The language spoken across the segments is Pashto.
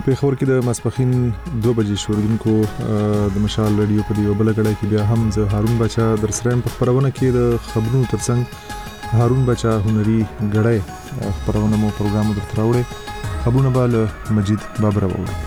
په پیښور کې د ماسپخین 2 بجې شوردونکو د مشال رادیو په دی بل غړای کې بیا هم زه هارون بچا در سره په خبرونه کې د خبرونو ترڅنګ هارون بچا هنري غړای خبرونه مو پروګرام درته راوړي خبرونه به مجید بابر وو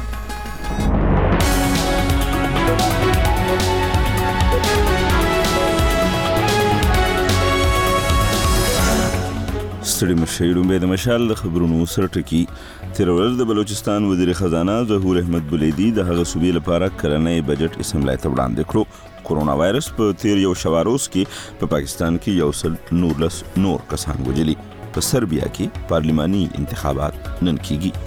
ستړي مشهیرون به د مشال د خبرونو سره ټکی تیر ورځ د بلوچستان وزیر خزانه ظهور احمد بلیدی د هغه صوبې لپاره کلنۍ بجټ اسمبلی ته وړاندې کړو کورونا وایرس په تیر یو شواروز کې په پاکستان کې 119 نور کسان وژلي په سربیا کې پارلماني انتخابات نن کیږي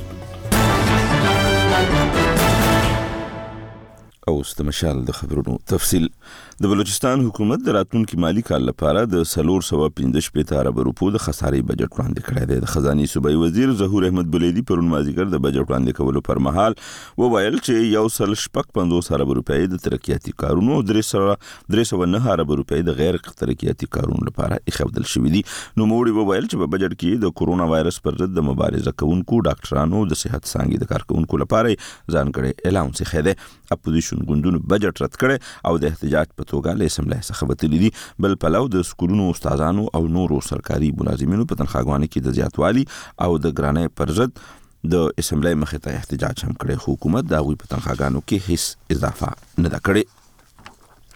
اوس د مشال د خبرونو تفصیل د بلوچستان حکومت د راتلونکي مالی کال لپاره د 415 ارب روپو د خسارې بجټ وړاندې کړی دی د خزاني صوبایي وزیر ظهور احمد بلیدی پرون مازیګر د بجټ وړاندې کولو پر مهال وویل چې 150 ارب روپۍ د ترقیاتي کارونو 309 ارب روپۍ د غیر ترقیاتي کارونو لپاره اخیستل شوې دي نو موړي وویل چې په بجټ کې د کورونا وایرس پر ضد د مبارزه کوونکو ډاکټرانو د صحت څانګې د کارکونکو لپاره ځانګړي اعلان څخه ده اپوزیشن ګوندونو بجټ رد کړي او د احتجاج په توګه له اسمبلی څخه وتلي دي بل پلو د سکولونو استادانو او نورو سرکاري ملازمینو په تنخواګانو کې د زیاتوالي او د ګرانۍ پر ضد د اسمبلی مخې ته احتجاج هم کړي حکومت د هغوی په تنخواګانو کې هیڅ اضافه نه ده کړې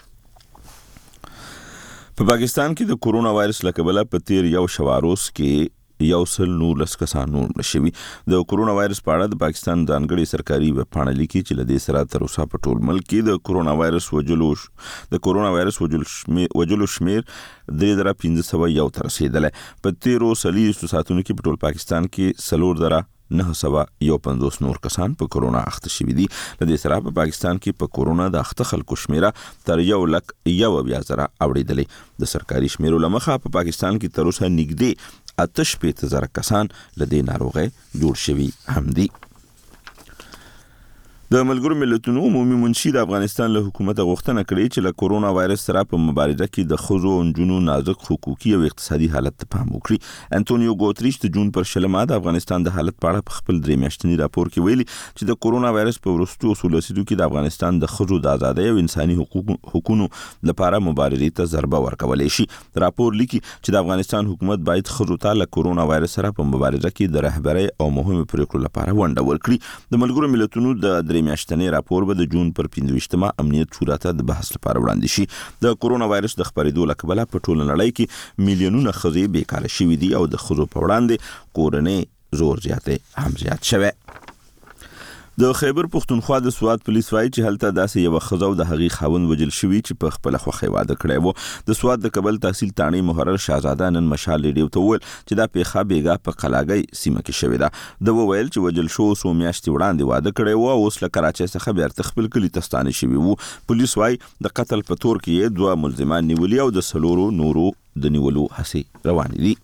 په پاکستان کې د کورونا وایرس له کبله په تیر یو شواروز کې 119 کسان نور شوي د کورونا وایرس په اړه د پاکستان ځانګړي سرکاري ویبپاڼه لیکي چې لدې سره تر اوسه په ټول ملک کې د کورونا وایرس وجلو شمیر 3501 تر رسیدلی په تیرو 40 ساعتونو کې په ټول پاکستان کې 4951 نور کسان په کورونا اخته شوي دي لدې سره په پاکستان کې په کورونا د اخته خلکو شمیره تر 1,01,000 اوړېدلې د سرکاري شمیرو له مخه په پاکستان کې تر اوسه نږدې 8,000 کسان لدې ناروغۍ جوړ شوي هم دي د ملګرو ملتونو عمومي منشي د افغانستان له حکومت غوښتنه کړې چې له کورونا وایرس سره په مبارزه کې د ښځو او نجونو نازک حقوقي او اقتصادي حالت ته پام وکړي انټونیو ګوتریش د جون پر 20 د افغانستان د حالت په اړه په خپل 3 میاشتني راپور کې ویلي چې د کورونا وایرس په وروستیو 13 لسیزو کې د افغانستان د ښځو د ازادۍ او انساني حقوقو لپاره مبارزې ته ضربه ورکولای شي راپور لیکي چې د افغانستان حکومت باید ښځو ته له کورونا وایرس سره په مبارزه کې د رهبرۍ او مهمو پریکړو لپاره ونډه ورکړي د ملګرو ملتونو د میاشتنی راپور به د جون پر 15 امنیت شورا ته د بحث لپاره وړاندې شي د کورونا وایرس د خپرېدو له کبله په ټوله نړۍ کې میلیونونه ښځې بیکاره شوي دي او د ښځو په وړاندې کورنۍ زور زیاتې هم زیات شوی د خیبر پښتونخوا د سواد پولیس وایي چې هلته داسې یو ښځه او د هغې خاوند وژل شوي چې په خپله خوښۍ واده کړی و د سواد د کابل تحصیل تاڼۍ محرر شهزاده نن مشال ریډیو ته وویل چې دا پیښه بیګا په قلاګۍ سیمه کې شوې ده د وویل چې وژل شو 100 میاشتې وړاندې واده کړی و او اوس له کراچۍ څخه بیرته خپل کلي ته ستانه شوي وو پولیس وایي د قتل په تور کې یې 2 ملزمان نیولي او د 4 نورو د نیولو هڅې روانې دي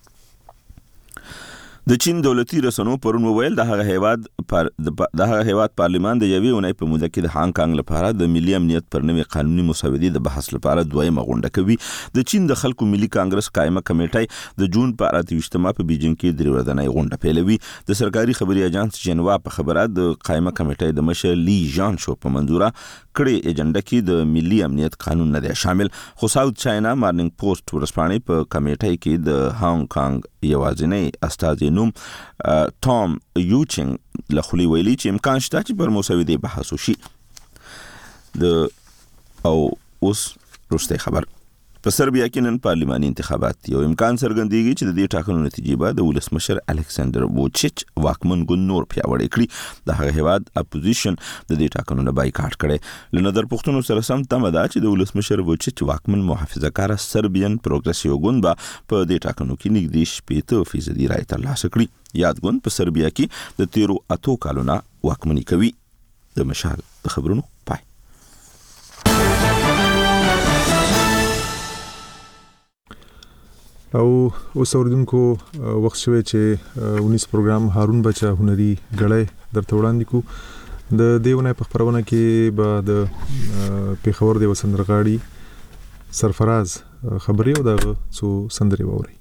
د چین دولتي رسنیو پرون وویل د هغه هیواد پارلمان د یوې اونۍ په موده کې د هانګ کانګ لپاره د ملي امنیت پر نوې قانوني مسودې د بحث لپاره دویمه غونډه کوي د چین د خلکو ملي کانګرس قائمه کمیټه د جون په 28 په بیجینګ کې 3 ورځنۍ غونډه پیلوي د سرکاري خبري اژانس جنوا په خبره د قائمه کمیټې د مشر لی جان شو په منځوره کړي ایجنډا کې د ملي امنیت قانون نه دی شامل خو ساوث چاینا مارنینګ پوسټ ورسپانې په کمیټې کې د هانګ کانګ یوازینی استازي نوم ټام یوچینګ له خولي ویلي چې امکان شته چې پر مسودې بحث وشي او اوس وروستی خبر په سربیا کې نن پارلماني انتخابات یو امکان څرګندېږي چې د دې ټاکنو نتیجې به د ولسمشر الکساندر ووچیچ واکمن ګوند نور پیاوړی کړي د هغه هیواد اپوزیشن د دې ټاکنو نه بایکاټ کړي له نظر پوښتنو سره سم تمه ده چې د ولسمشر ووچیچ واکمن محافظه‌کار سربیان پروګرسیو ګوند به په دې ټاکنو کې نږدې 80% رای ترلاسه کړي یاد ګوند په سربیا کې د 13 کالونو واکمني کوي د مشال د خبرونو پای او اوس اوردونکو وخت شوی چې 19 پروګرام هارون بچا هنري غړې درته وړاندې کو د دیونه په خبرونه کې به د پیښور د وسندرغاړي سرفراز خبري او دغه څو سندري ووري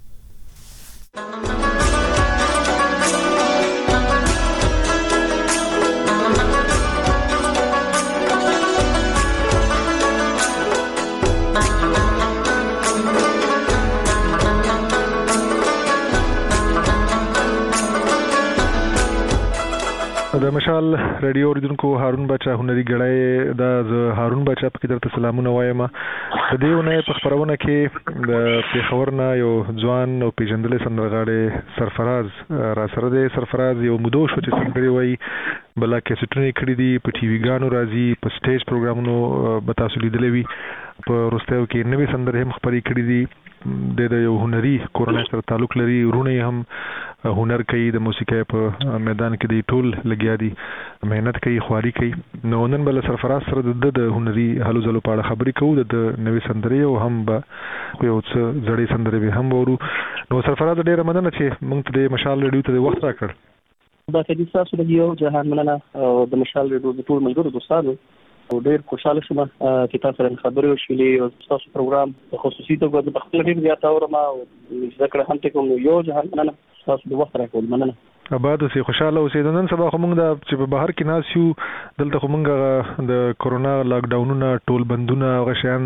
د مشال رادیو اوریدونکو هارون بچا هنري غړای د هارون بچا په درته سلامونه وایم. د دیونه په خبرونه کې د پیښورنا یو ځوان او پیژندل سندرغاړي سرفراز را سره د سرفراز یو مودو شو چې څنګه وي بل کې سټونی کړی دی په ټي وی ګانو راځي په سټیج پروګرامونو به تاسو لیدلې وي په روستیو کې نوې سندرې هم خبرې کړې دي د یو هنري کورنۍ سره تعلق لري ورونه هم هنر کوي د موسیقۍ په میدان کې دی ټول لګیا دي مهنت کوي خواري کوي نو نن بل سرفراز سره د هنري هلو ځلو په اړه خبرې کوو د نوې سندرې او هم به یو څه زړې سندرې به هم ورو نو سرفراز ډېر مننه چې موږ ته د مشال ریډیو ته وخت راکړ. دا چې تاسو د یو جهان مننه او د مشال ریډیو د ټول ملګرو دوستانو او ډېر خوشاله شوم چې تاسو سره خبرې وشولې او تاسو پروګرام په خصوصي توګه د خپل ډېر زیات اورم او ذکر هم ته کوم یو جهان مننه تاسو د وخت راکول مننه. آباد اوسې خوشاله اوسې نن سبا خو موږ د چې په بهر کې ناس یو دلته خو موږ د کورونا لاک ډاونونه ټول بندونه غشيان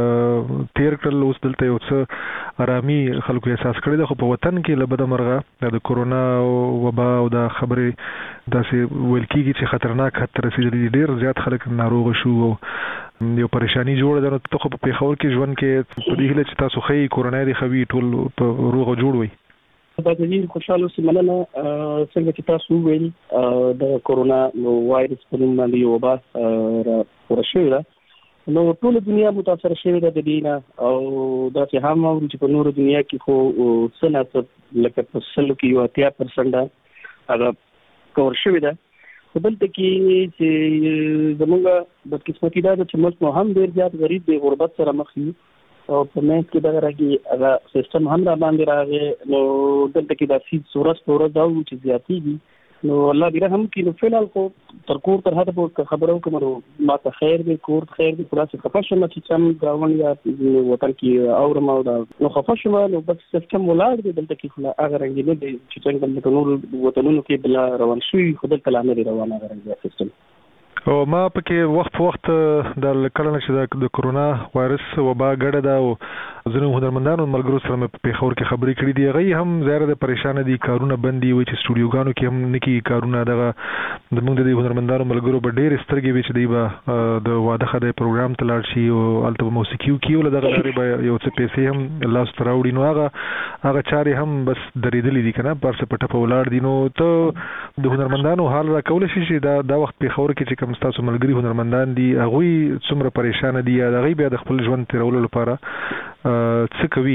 تیر کړل اوس دلته یو څه آرامي خلکو احساس کړی د خو په وطن کې لبد مرغه د کورونا وبا او د خبرې داسې ویل کېږي چې خطرناک خطر رسیدلی ډیر زیات خلک ناروغ شو یو پریشانی جوړ ده نو ته خو په پیښور کې ژوند کې په دې هیله چې تاسو خې کورونا دی خوي ټول په روغ جوړ وي. دا ډېر خوشاله اوسئ مننه څنګه چې تاسو ویل د کورونا وایرس په نوم باندې یو وبا ورشوي ده نو ټول دنیا متاثر شوې ده د دې او دا چې هم چې په نورو دنیا کې خو سنت لکه په سلو کې یو 80% هغه کور شوې ده په بل کې چې زمونږ د قسمتي ده چې موږ هم ډېر زیات غریب دی غربت سره مخ یو او په مېز کې دغه راګي هغه سیستم هم را باندې راغی نو دلته کې د فیس صورت صورت دا چې زیاتېږي نو الله دې رحم کړي نو فعلا خو تر کور تر هغه په خبرو کوم ما ته خیر دې کور خیر دې خلاص خفشم چې سم گاون یا وطن کې اورم او نو خفشم نو بس سیستم ولاړ دې دلته کې خلا هغه رنګ نه دي چې څنګه د نور وطنونو کې بل روان شوی خدای تعالی نه روان هغه رنګ سیستم او ما پکې وخت په وخت د کله چې د کورونا وایرس وبا ګډه ده او ځینو هنرمندانو ملګرو سره په پیښور کې خبرې کړې دي هغه هم ظاهر د پریشان دي کارونه بندي وي چې سټوډیوګانو کې هم نکی کارونه دغه د موږ د هنرمندانو ملګرو په ډېر سترګې وي چې دی به د واده خدای پروګرام تلاړ شي او الته موسیقي کې ول دغه لري به یو څه پیسې هم الله ستر راوړي نو هغه چارې هم بس درېدلې دي کنه پر څه پټه په ولاړ دي نو ته د هنرمندانو حال را کول شي چې دا وخت پیښور کې چې کوم تاسو ملګری هنرمندان دي هغه څومره پریشان دي یا هغه بیا د خپل ژوند تیرولو لپاره څه کوي؟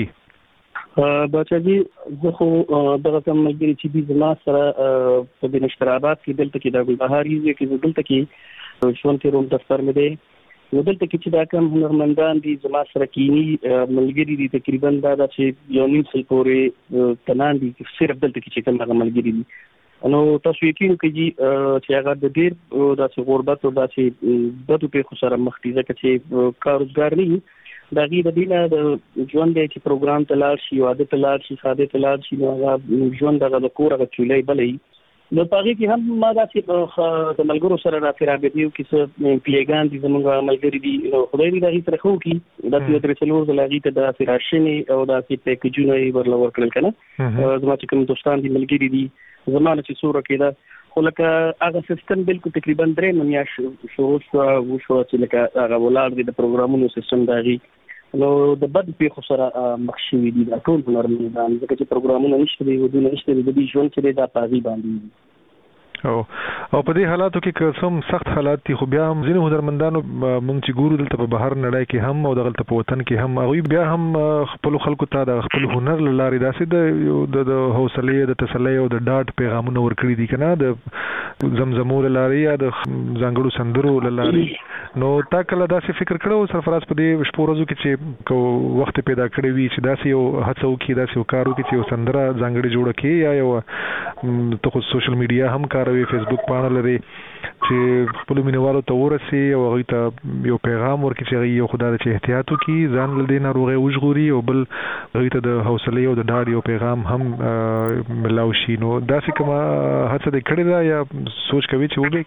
بچاجي زه خو دغه کوم ملګری چې دي زما سره په د نشترابات کې دلته کې د ګلبهاري کې دلته کې ژوند تیروم دفتر مې دی نو دلته کې چې دا کوم هنرمندان دي زما سره کینی ملګری دي تقریبا دا چې یو نیم سل پورې تنان دي صرف دلته کې چې کوم هغه ملګری دي نو تاسو یقین کوي چې هغه د ډیر د غربت او د بدو په سره مخ دي ځکه چې کاروبار نه دا غي د دینه د ژوند د پروګرام تلار شي واده تلار شي ساده تلار شي نو هغه ژوند د کور غو چولې بلې نو پاره کې هم ما دا چې د ملګرو سره راځي دیو کې څه پیګان دي زموږ ملګری دي نو خدای دې دا هیڅ راخو کې دا چې تر څلور د لاغي ته د فراشنی او د پیکیجونه ورل ورکړل کنه زما چې کوم دوستان دي ملګری دي زمانه چې سوره کې دا خو لکه هغه سیستم بالکل تقریبا 3 میاشت شروع شو چې لکه هغه ولار دي د پروګرامونو سیستم داغي نو د بد په سره مخشوي دي دا ټول هنرمندان ځکه چې پروګرامونه نشته دي ودونه نشته دي د دې ژوند چې دا پاغي باندې او په دې حالاتو کې کوم سخت حالات دي خو بیا هم ځینې هنرمندانو مونږ چې ګورو دلته په بهر نړۍ کې هم او دغلته په وطن کې هم هغوی بیا هم خپل خلکو ته د خپل هنر له لارې داسې د حوصلې د تسلۍ او د ډاډ پیغامونه ورکړي دي که نه د زمزمو له لارې یا د ځانګړو سندرو له لارې نو تا کله داسې فکر کړی سرفراز په دې شپو ورځو کې چې وخت پیدا کړی وي چې داسې یو هڅه وکړي داسې یو کار وکړي چې یو سندره ځانګړې جوړه کړي یا یو ته خو سوشل میډیا هم کاروي فیسبوک پاڼه لري چې خپل مینوالو ته ورسي او هغه ته یو پیغام ورکړي چې یو خدای چې احتیاط وکړي ځان له دې ناروغي وژغوري او بل هغه ته د حوصلې او د ډاډ یو پیغام هم ملاوي شي نو داسې کومه هڅه دې کړې ده یا سوچ کوي چې وګوري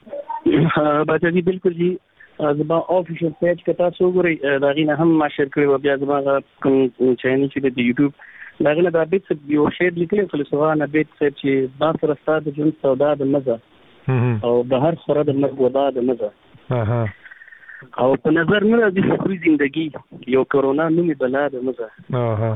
کې باچا بالکل جی زما افیشل پیج کې تاسو وګورئ دا غینه هم ما شیر کړی و بیا زما کوم چینل چې د یوټیوب دا غینه د بیت یو شیر لیکل فلسفه نه بیت چې با سره ستاسو جون سودا د مزه او د هر خوره د مرګ وبا د مزه او په نظر نه راځي خوري زندگی یو کرونا نومي بلا د مزه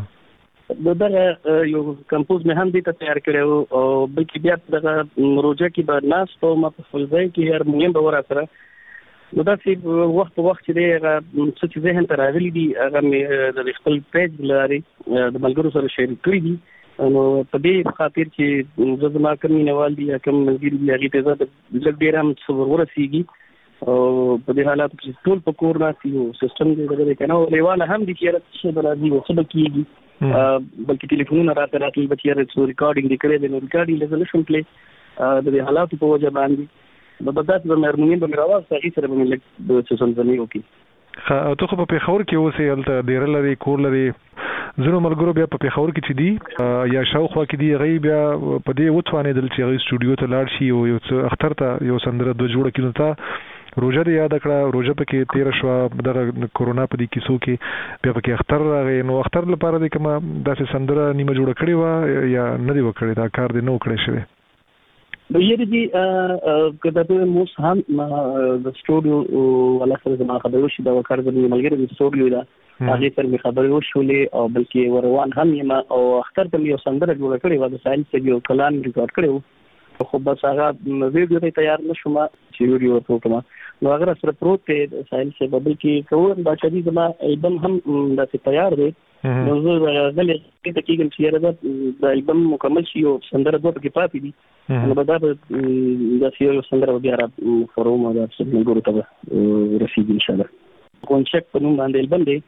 دغه یو کمپوز مې هم دې ته تیار کړو او بلکې بیا دغه روجه کې به ناس په ما په فلځای کې هارمونیم به ورا سره نو دا چې وخت په وخت چې هغه څه چې ذهن ته راغلي دي هغه مې د خپل پیج لاري د ملګرو سره شیر کړی دي نو په دې خاطر چې زما کوم مینوال دي کوم ملګری دي هغه ته زه لږ ډیر هم څور ورسیږي او په دې حالات کې ټول په کور راځي او سیستم دې دغه کنه او لیواله هم دي چې راځي بلازي او څه کیږي بلکې ټلیفونونه راته بچیاره څو ریکارډینګ دې کړی دی نو ریکارډینګ له نشم پلی د دې حالاتو په وجه باندې د بدات د هارمونیم په مراواز هغه سره به ملک د سنځنی وکي ته خو په پیښور کې اوسې هلته ډیر لري کور لري زنو ملګرو بیا په پیښور کې چې دي یا شاوخوا کې دي غي بیا په دې وټوانې دل چې غي سټوډیو ته لاړ شي او یو څه اختر ته یو سندره د جوړ کینو ته روزه دې یاد کړه روزه پکې 13 شو دغه کورونا په دې کیسو کې بیا پکې اختر راغی نو اختر لپاره دې کومه داسې سندره نیمه جوړ کړې و یا نه دی وکړې دا کار دې نو کړی شوی نو یې دې کله ته موس هم د سټوډیو ولا سره زما خبرو شي دا وکړ د ملګری د سټوډیو دا هغه سره می خبرو شولې او بلکې وروان هم یم او اختر ته یو سندره جوړ کړې و د ساينس کې یو کلام ریکارډ کړو خو بس هغه ویډیو ته تیار نشوم چې ویډیو ورته کوم نو هغه سره پروت دی ساينس په بل کې کوم دا چې زما البم هم د تیار دی نو زه غلې ته کېږم چې دا البم مکمل شي او سندره دوه کې پاتې دي نو به دا د یو سندره بیا را فروم دا څنګه ګورو ته رسیدي ان شاء الله کونچک په نوم باندې البم دی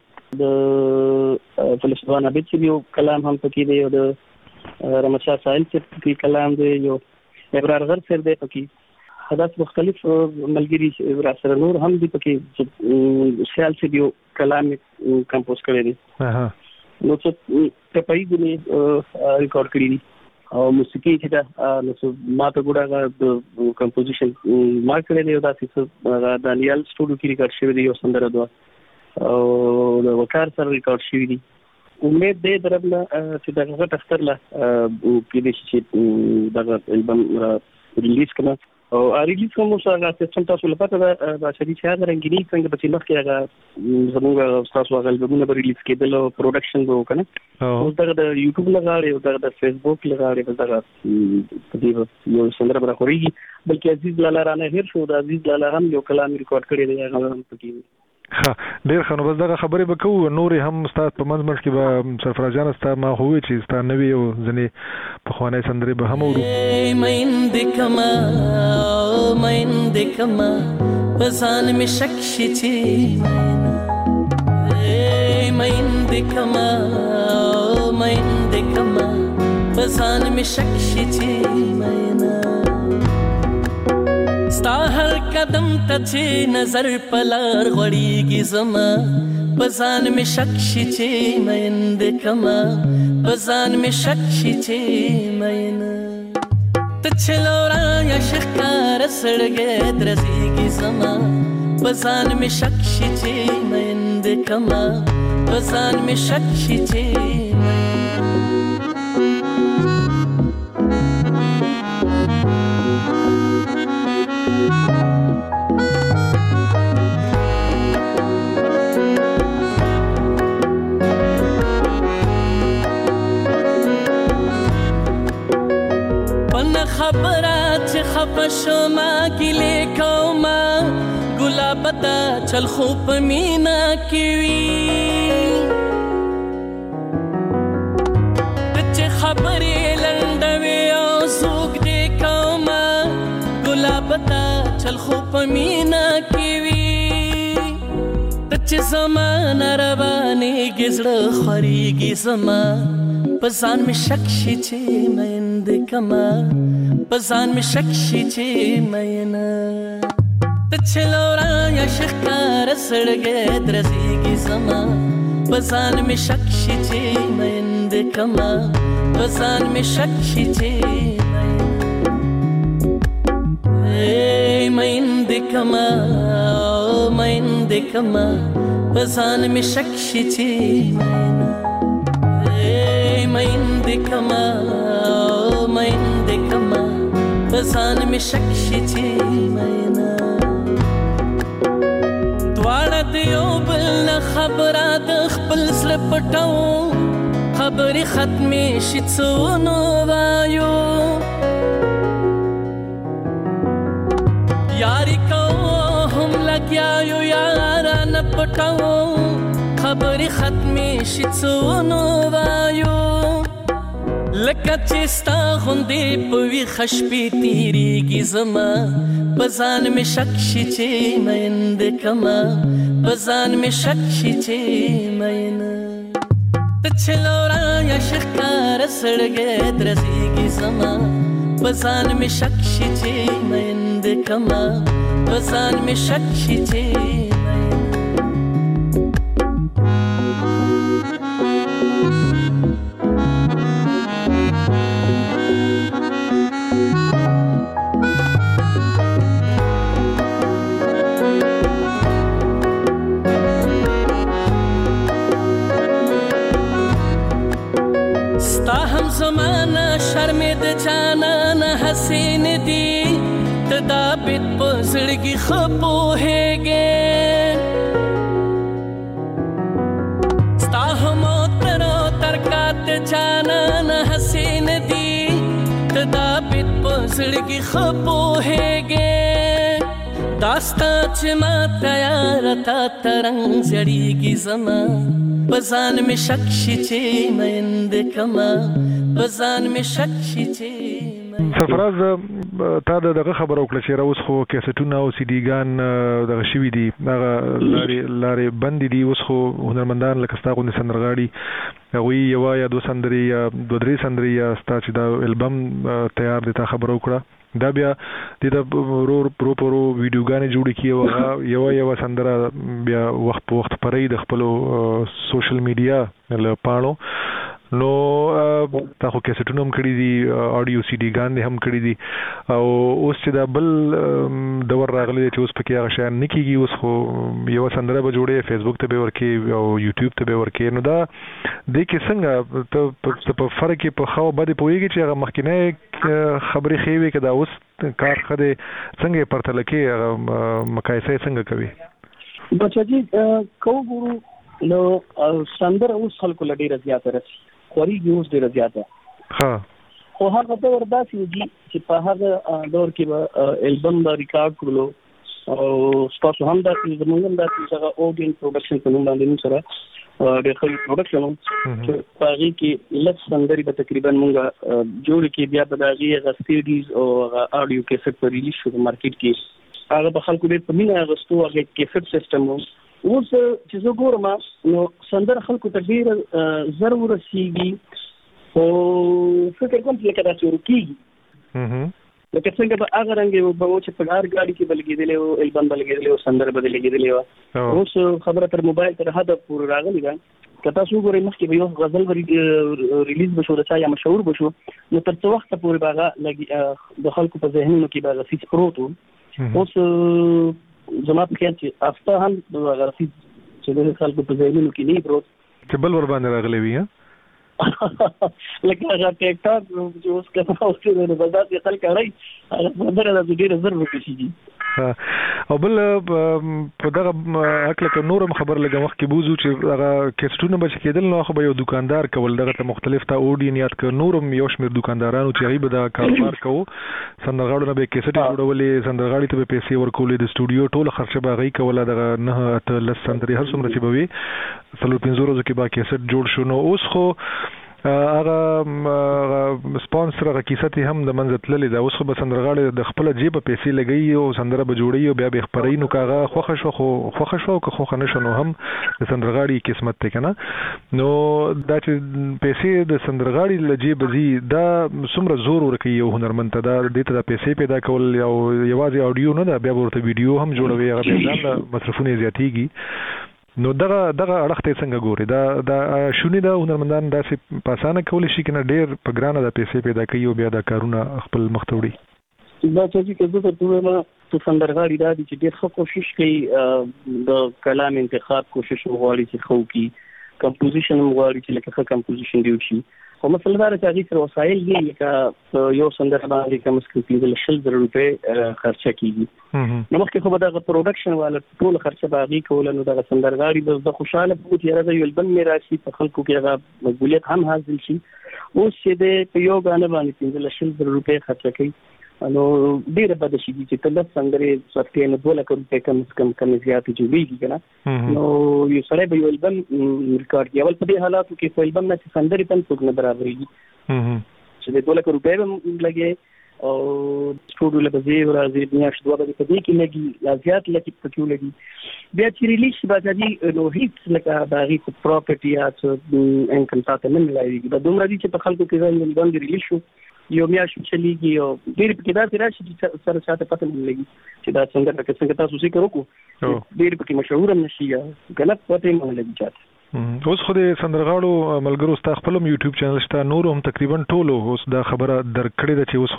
د فلسفه عبید چې یو کلام هم پکې دی او د رمشا ساينس کې کلام دی یو ابرار غر سر دی پکې حدث مختلف ملګری را سره نور هم دی پکې خیال سے یو کلام کمپوز کړی دی نو څه په پېږی ریکارډ کړی دی او موسیقي چې دا نو ما ته ګوډه د کمپوزیشن ما کړی دی دا چې دانیال سټوډیو کې ریکارډ شوی دی یو سندره دوه او د وکړ سره ریکارډ شوی دی امید دې دربله چې دغه تختر له کې دې چې دغه البم ریلیز کړه او ریلیز کوم څنګه سیستم تاسو لپاره دا چې چې هغه رنګینی څنګه په تلخ کې هغه زموږ تاسو هغه البمونه به ریلیز کېدل او پروډکشن به وکړه او دغه د یوټیوب لغاړي او دغه د فیسبوک لغاړي په دغه په دې یو سندره برا خوريږي بلکې عزیز لالا رانه هیر شو د عزیز لالا هم یو کلام ریکارډ کړی دی هغه هم پکې ډیر ښه نو بس دغه خبرې به کوو نورې هم ستاسو په منځ کې به سرفراز جان ستاسو ما هوی چې ستاسو نوې او ځنې پخوانی سندرې به هم اورو مایند کما پسان می شک شي چې مایند کما پسان می شک شي چې مینا ستا هر قدم ته چې نظر پلار غړیږي زما پسان می شک شي چې مایند کما پسان می شک شي چې مینا تچلورا یا شکار سړګې درځيږي زما پسان می شک شي چې مایند کما پسان می شک شي چې خبرات خفشما گله کوما گلاب تا چل خوب مینا کیوی تچ خبرې لندوي او سوق دې کوما گلاب تا چل خوب مینا کیوی تچ زمان رواني گزړه خوريږي زما پسان می شک شي چې مایند کما پسان می شک شي چې مینا تچلورا یا شکار سړګې درځيږي زما پسان می شک شي چې مایند کما پسان می شک شي چې مایند کما پسان می شک شي چې مینا مایند کما بزان می شک شي چې مینا دواړه دیو بل نه خبره د خپل زړه پټو خبرې ختمې شي څو نو وایو یاری کو هم لګیا یو یارا نه پټو خبرې ختمې شي څو نو وایو لکه چې ستا غوندې په ویښه شپې تېرېږي زما په ځان مې شک شي چې میند کما په ځان مې شک شي چې مین ته چې لورایه ښکاره سړګې درځېږي زما په ځان مې شک شي چې میند کما په ځان مې شک شي چې زمانہ شرمید جانان حسین دی تدابت پزړګي خپو هيګه ستا هم ترکات جانان حسین دی تدابت پزړګي خپو هيګه داستا چې ما تیار تا ترنګ زړیږي زما بزان می شک شي چې میند کما بزان می شک شي چې سرفراز تا دغه خبر او کله چې راوس خو کیسټونه او سی ډی ګان دغه شوی دي هغه لارې بند دي اوس خو هنرمندان لکه ستا غوندې سندرغاړي هغوی یو یا دو سندري یا دو درې سندري یا ستا چې دا البم تیار دي تا خبر وکړه دا بیا د پرو ویډیوګانې جوړې کړي یو سندره بیا وخت په وخت پرې د خپل سوشل میډیا له پاڼو نو تا خو کیسټونه هم کړي دي اډیو سی ډي ګان هم کړي دي او اوس چې دا بل دور راغلی چې اوس پکې هغه شیان نه کېږي اوس خو یو سندره به جوړې فیسبوک ته به ورکې او یوټیوب ته به ورکې نو دا دې کې څنګه ته په فرق کې په خو باندې پوهېږي چې هغه مخکینه خبرې ښې وي که دا اوس کار ښه دی څنګه پرتله کې هغه مقایسه څنګه کوي بچاجي کو ګورو نو سندره اوس خلکو له ډېره زیاته رسي خورېږي اوس ډېره زیاته خو هغه دور داسې وي چې په هغه دور کې به البم به ریکارډ کړلو او ستاسو هم داسې زموږ هم داسې هغه اودین پروډکشن په نوم باندې موږ سره ډېر ښه پروډکشن و چې په هغې کې لس سندرې به تقریبا موږ جوړې کړې بیا به د هغې هغه سیډیز او هغه اډیو کیسټ په ریلیز شو په مارکیټ کې هغه به خلکو ډېر په مینه اخیستو هغې کیسټ سیسټم و اوس چې زه ګورم نو سندره خلکو ته ډېره زر ورسېږي خو فکر کوم چې لکه داسې ورکېږي لکه څنګه به هغه رنګ به و چې په هر ګاډي کې به لګېدلی و البم به لګېدلی و سندره به لګېدلې وه اوس خبره تر موبایل تر حده پورې راغلې ده که تاسو وګورئ مخکې به یو غزل ریلیز به شو د چا یا مشهور به شو نو تر څه وخته پورې به هغه د خلکو په ذهنونو کې به هغه څیز پروت و اوس زما په خیال چې افته هم هغه رسید چې د خلکو په ذهنونو کې نه پروت چې بل ور باندې راغلی وي لکه هغه ټیک ټاک چې اوس کله اوسې نو بازار کې خلک اړای هغه خبره د ډېر زر وکړي او بل په دغه اکله که نورم خبر لګه وخت کې بوزو چې هغه کیسټونه به چې کېدل نو خو به یو دکاندار کول دغه ته مختلف تا اوډین یاد که نورم یو شمېر دکاندارانو چې هغوی به دا کاروبار کوو سندرغاړو نه به یې کیسټې جوړولې سندرغاړي ته به پیسې ورکولې د سټوډیو ټوله خرچه به هغوی کوله دغه 9-10 سندرې هر څومره چې به وي 4-5 ورځو کې به کیسټ جوړ شو نو اوس خو هغه سپانسر هغه کیسه هم د منځ تللې ده اوس خو به سندرغاړي د خپله جیبه پیسې لګوي او سندره به جوړوي او بیا به یې خپروي نو که هغه خوښه شوه او که خوښه نه شوه نو هم د سندرغاړي قسمت دی که نه نو دا چې پیسې د سندرغاړي له جیبه ځي دا څومره زور ورکوي یو هنرمند ته دا دې ته دا پیسې پیدا کول او یوازې اډیو نه ده بیا به ورته ویډیو هم جوړوي هغه بیا ځان له مصرفونه یې زیاتېږي نو دغه اړخ ته څنګه ګوري دا شونې ده هنرمندان داسې په اسانه کولی شي که نه ډېر په ګرانه دا پیسې پیدا کوي او بیا دا کارونه خپل مخ ته وړي دا چې که زه درته ووایم چې سندرغاړي دا دي چې ډېر ښه کوشش کوي د کلام انتخاب کوشش غواړي چې ښه وکړي کمپوزیشن هم غواړي چې لکه ښه کمپوزیشن دی وشي خو مسله دا چې هغه وسایل دي لکه یو سندره باندې کوم سکرین $100 خرچه کیږي نو مخکې خو به دا پروډکشن والا ټول خرچه باغی کول نو دا سندرغاړي د خوشاله بوت یره د یو البم میراثي په خلکو کې هغه مقبولیت هم حاصل شي اوس چې د یو غانه باندې $100 خرچه کوي نو ډیره بد شي چې تل څنګه سختي نه $2 کم زیات جوړیږي کنه نو یو سره به یو البم ریکارډ کیول په دې حالاتو کې په البم نه څنګه تم څوک نه برابرېږي چې $2 هم لګي او سټوډیو له بځې ورځې میاشت دوه به په دې کې لګي زیات لګي پکې لګي بیا چې ریلیز شي باندې نو هیڅ لکه باغی په پراپرټي یا څه انکم تاسو نه ملایږي به دومره دي چې په خلکو کې ځان باندې ریلیز شو یو میاشت چلیږي او ډېر پکې دا راشي چې سره ساته پته نه لګي چې دا څنګه تاسو څه کوو ډېر پکې مشهور هم نشي یا غلط پته نه لګي چاته اوس خو د سندرغاړو ملګرو ستا خپل یوټیوب چینل شته نور هم تقریبا ټولو اوس دا خبره درکړې ده چې اوس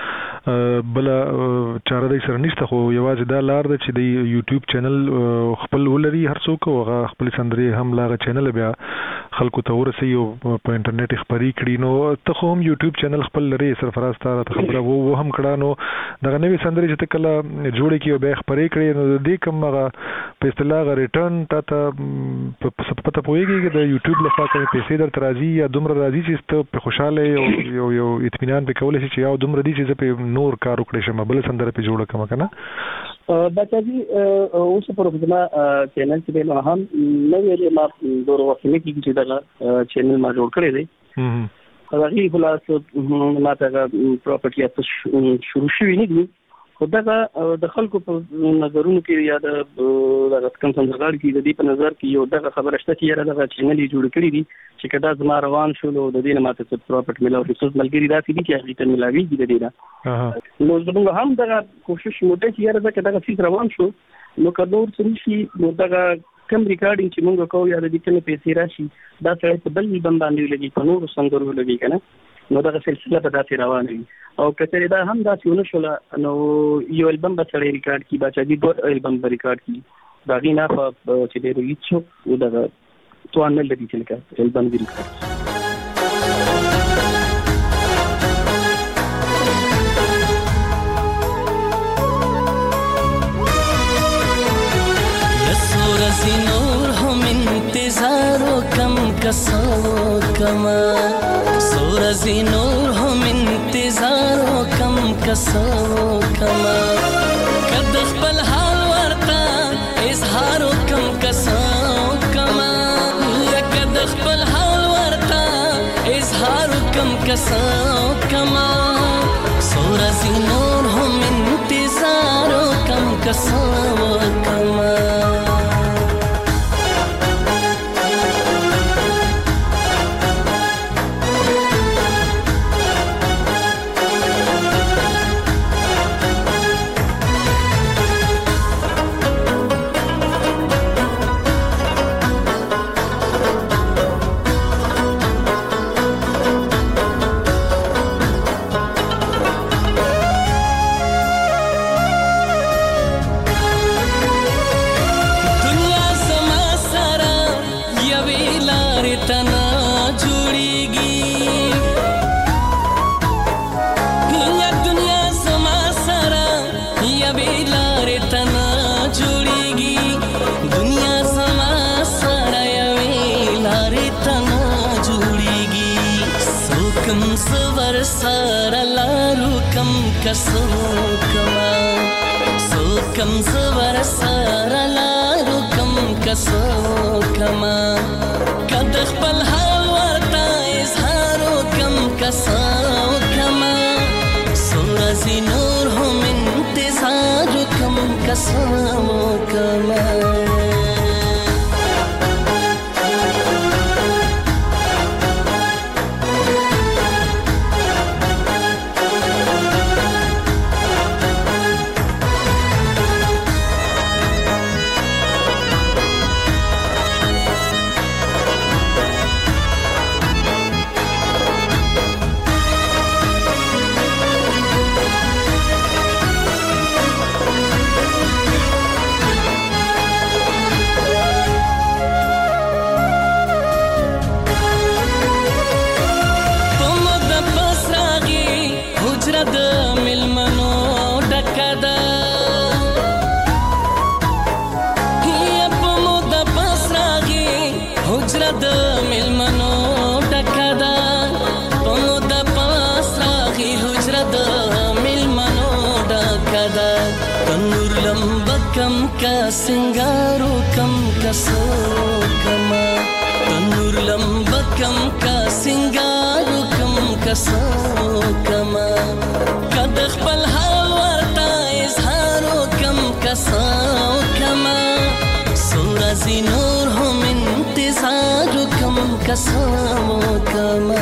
خو بل چاره د سره نشته خو یوازې دا لار ده چې د یوټیوب چینل خپل ولري هر څوک او خپل سندرې هم لاغه چینل بیا خلکو ته ورسي او په انټرنیټ خبري کړي نو ته خو هم یوټیوب چینل خپل لري سرفراز ته خبره وو هم کړه نو دغه نوې سندرې چې ته کله جوړې کی او بیا خبري کړي نو د دې کومه په اصطلاح ریټرن ته په پوهیږي د یوټیوب لپاره کوم پیسې در ترازی یا دومره راځي چې ته په خوشاله یو اطمینان به کولای شي چې یو دومره دي چې په نور کار وکړې شم بل سندره په جوړه کما کنه بچا اوس پروګرام چینل چې له هم نو ویلې ما ډور وخت نه کیږي چې دا چینل ما جوړ کړی دی هغه خلاص ما ته پراپرټي شروع شوی نه دي خو دا د خلکو په نظرونو کې یا د کم سندرغاړي کې د دې په نظر کې یو دغه خبره شته چې یاره دغه چینل جوړ کړی دي چې کدا زما روان شول او د دې نه ماته څه پراپرټ ملاو ریسورس ملګری راځي چې هغه ته ملاويږي د دې نه نو زموږ هم دغه کوشش موده چې یاره دغه فکر روان شو نو کډور څه شي نو دغه کم ریکارډینګ چې موږ کوو یا د دې کنه پیسې راشي دا څه په بل باندې لګي په نور سندرو لګي کنه نو دا سلسله به داسې روانه وي او کچره دا هم داسې ونه شول نو یو البم به سره ریکارډ کی بچا دي دوه البم به ریکارډ کی دا غینا په چې ډېر هیڅ شو دا توان نه لري چې لکه البم دی ریکارډ नूर हम इंतजारों कम कसो कमा सूरजी नूर हम इंतजारों कम कसो कमा कद खपल हाल वर्ता इजहारों कम कसो कमा कद खपल हाल वर्ता इजहारों कम कसो कमा सूरजी नूर हम इंतजारों कम कसो कमा कसो कमा सो कम सवर सारा लारू कम कसो कमा कद खपल हाल वर्ता इजहारो कम कसो कमा सूरजी नूर हम इंतजार कम कसो कमा का सिंगारो कम कसो कमा तनुर लंबा कम का सिंगारो कम कसो कमा कदख पल हालता इजहारो कम कसो कमा सूरज नूर हम इंतजारो कम कसो कमा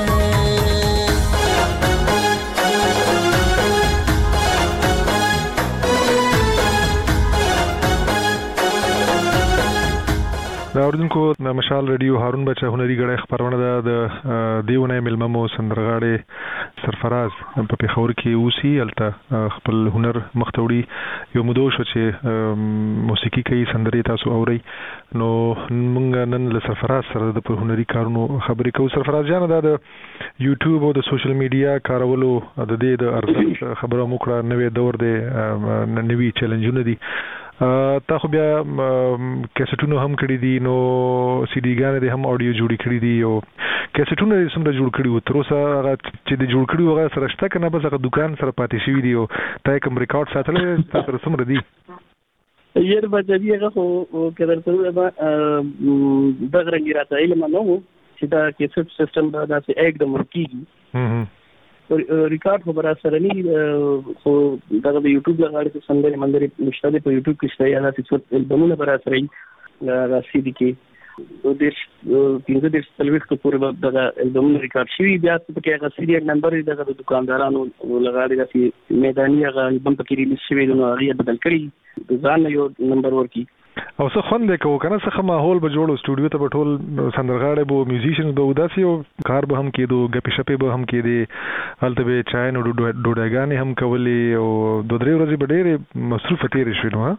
دا اوردونکو د مشال رادیو هارون بچا هنري غړې خبرونه د دیونه ملممو سندرغاړي سرفراز په پیښور کې اوسي الته خپل هنر مختوړي یو مودو شو چې موسیقي کوي سندري تاسو اوري نو موږ نن له سرفراز سره د هنري کارونو خبرې کوو. سرفراز جان دا د یوټیوب او د سوشل میډیا کارولو د دې د ارزښت خبره موکړه نوې دور دی نوې چیلنجونه دي تا خو بیا کیسټونه هم کړی دي نو سی ډي ګانې دي هم اډیو جوړی کړی دي او کیسټونه یې څومره جوړ کړي وو تر اوسه هغه چې د جوړ کړي هغه سره شته کنه بس هغه دکان سره پاتې شوی دی او تا کوم ریکارډ ساتلې تاسو څومره دي یې بچی هغه خو کېدل ته دغه رنګ راته علم نه وو چې دا کیسټ سیستم دا داسې एकदम ورکیږي ریکارډ خو برا سره نه خو دغه د یوټیوب لغړې سندري مندري مشته په یوټیوب کې شته یا د څه البومونه برا سره راسي دي کې د دې د سلويخ کو پورې دغه البوم ریکارډ شوی بیا په هغه سیریل نمبر دغه د دکاندارانو لغړې د میداني هغه البوم په کې ریلیز شوی نو هغه بدل کړی ځان یو نمبر ورکی او څه خوند وکړو کنه څه ماحول به جوړو سټوډیو ته ټول سندرغاړي بو میوزیشن به وداسي او کار به هم کېدو غپې شپې به هم کېدي هلته به چای نو ډوډاګانې هم کولې او دوه درې ورځې به ډېرې مصروفه تېرې شوې نو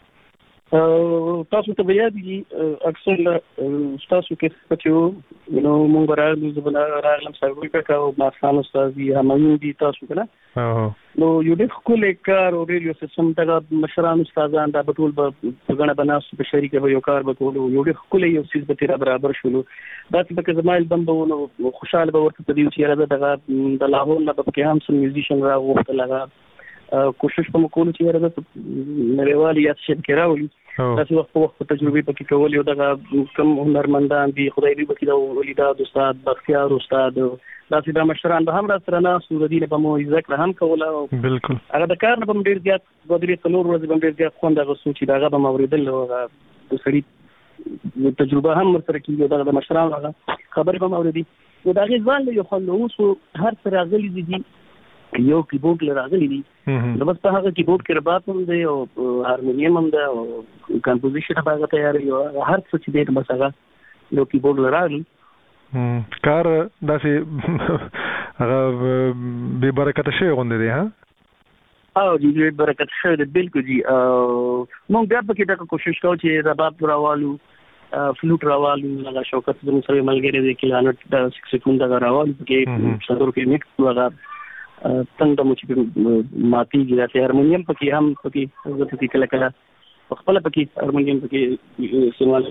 تاسو ته بیا دي اکثر تاسو کې پچو نو مونږ راغلو زبنا راغلم سروي کاو ما خان استاد دي همون دي تاسو کنه نو یو ډېر کول کار او ریډیو سیستم ته مشران استادان دا ټول په غنه بناس په شریکه به یو کار وکړو یو ډېر کول یو سیس به تیر برابر شولو دا چې په زمایل بمبو خوشاله به ورته دی چې راځه دغه د لاهور نه په کې هم سم میوزیشن را وخت لگا کوشش کوم کول چې راځه نړیوالي یا څه راولي تاسو وخت تجربه پکې کول یو دغه کم هنرمندان دي خدای دې بکې دا ولیداد استاد بختیار استاد داسې د مشران به هم را سره نه سودی په مو ذکر هم کوله بالکل هغه د کار نه به ډیر زیات بدري څلور ورځې به ډیر زیات خوند هغه سوچي داغه به موریدل هغه د سړي تجربه هم ورسره کیږي دغه د مشران هغه خبرې به موریدي نو دا غي ځان له یو خلوص هر سره غلي دي یو کیبورډ لراغلی دي نو بس په هغه کیبورډ کې رباط هم دی او هارمونیم هم دی او کمپوزیشن هغه تیار یو هر څه چې دی بس هغه یو کیبورډ لراغلی کار داسې هغه به برکت شي غونډه دی ها او جی برکت شي دی بالکل جی مونږ بیا په کې دا کوشش کوو چې رباط راوالو فلوټ راوالو هغه شوکت د سره ملګری دی کلانټ د 6 سکند دا راوالو کې څلور کې میکس هغه څنګه مو چې ماتيږي دا هارمونیم پکې هم پکې زه پکې کله کله خپل پکې هارمونیم پکې استعمال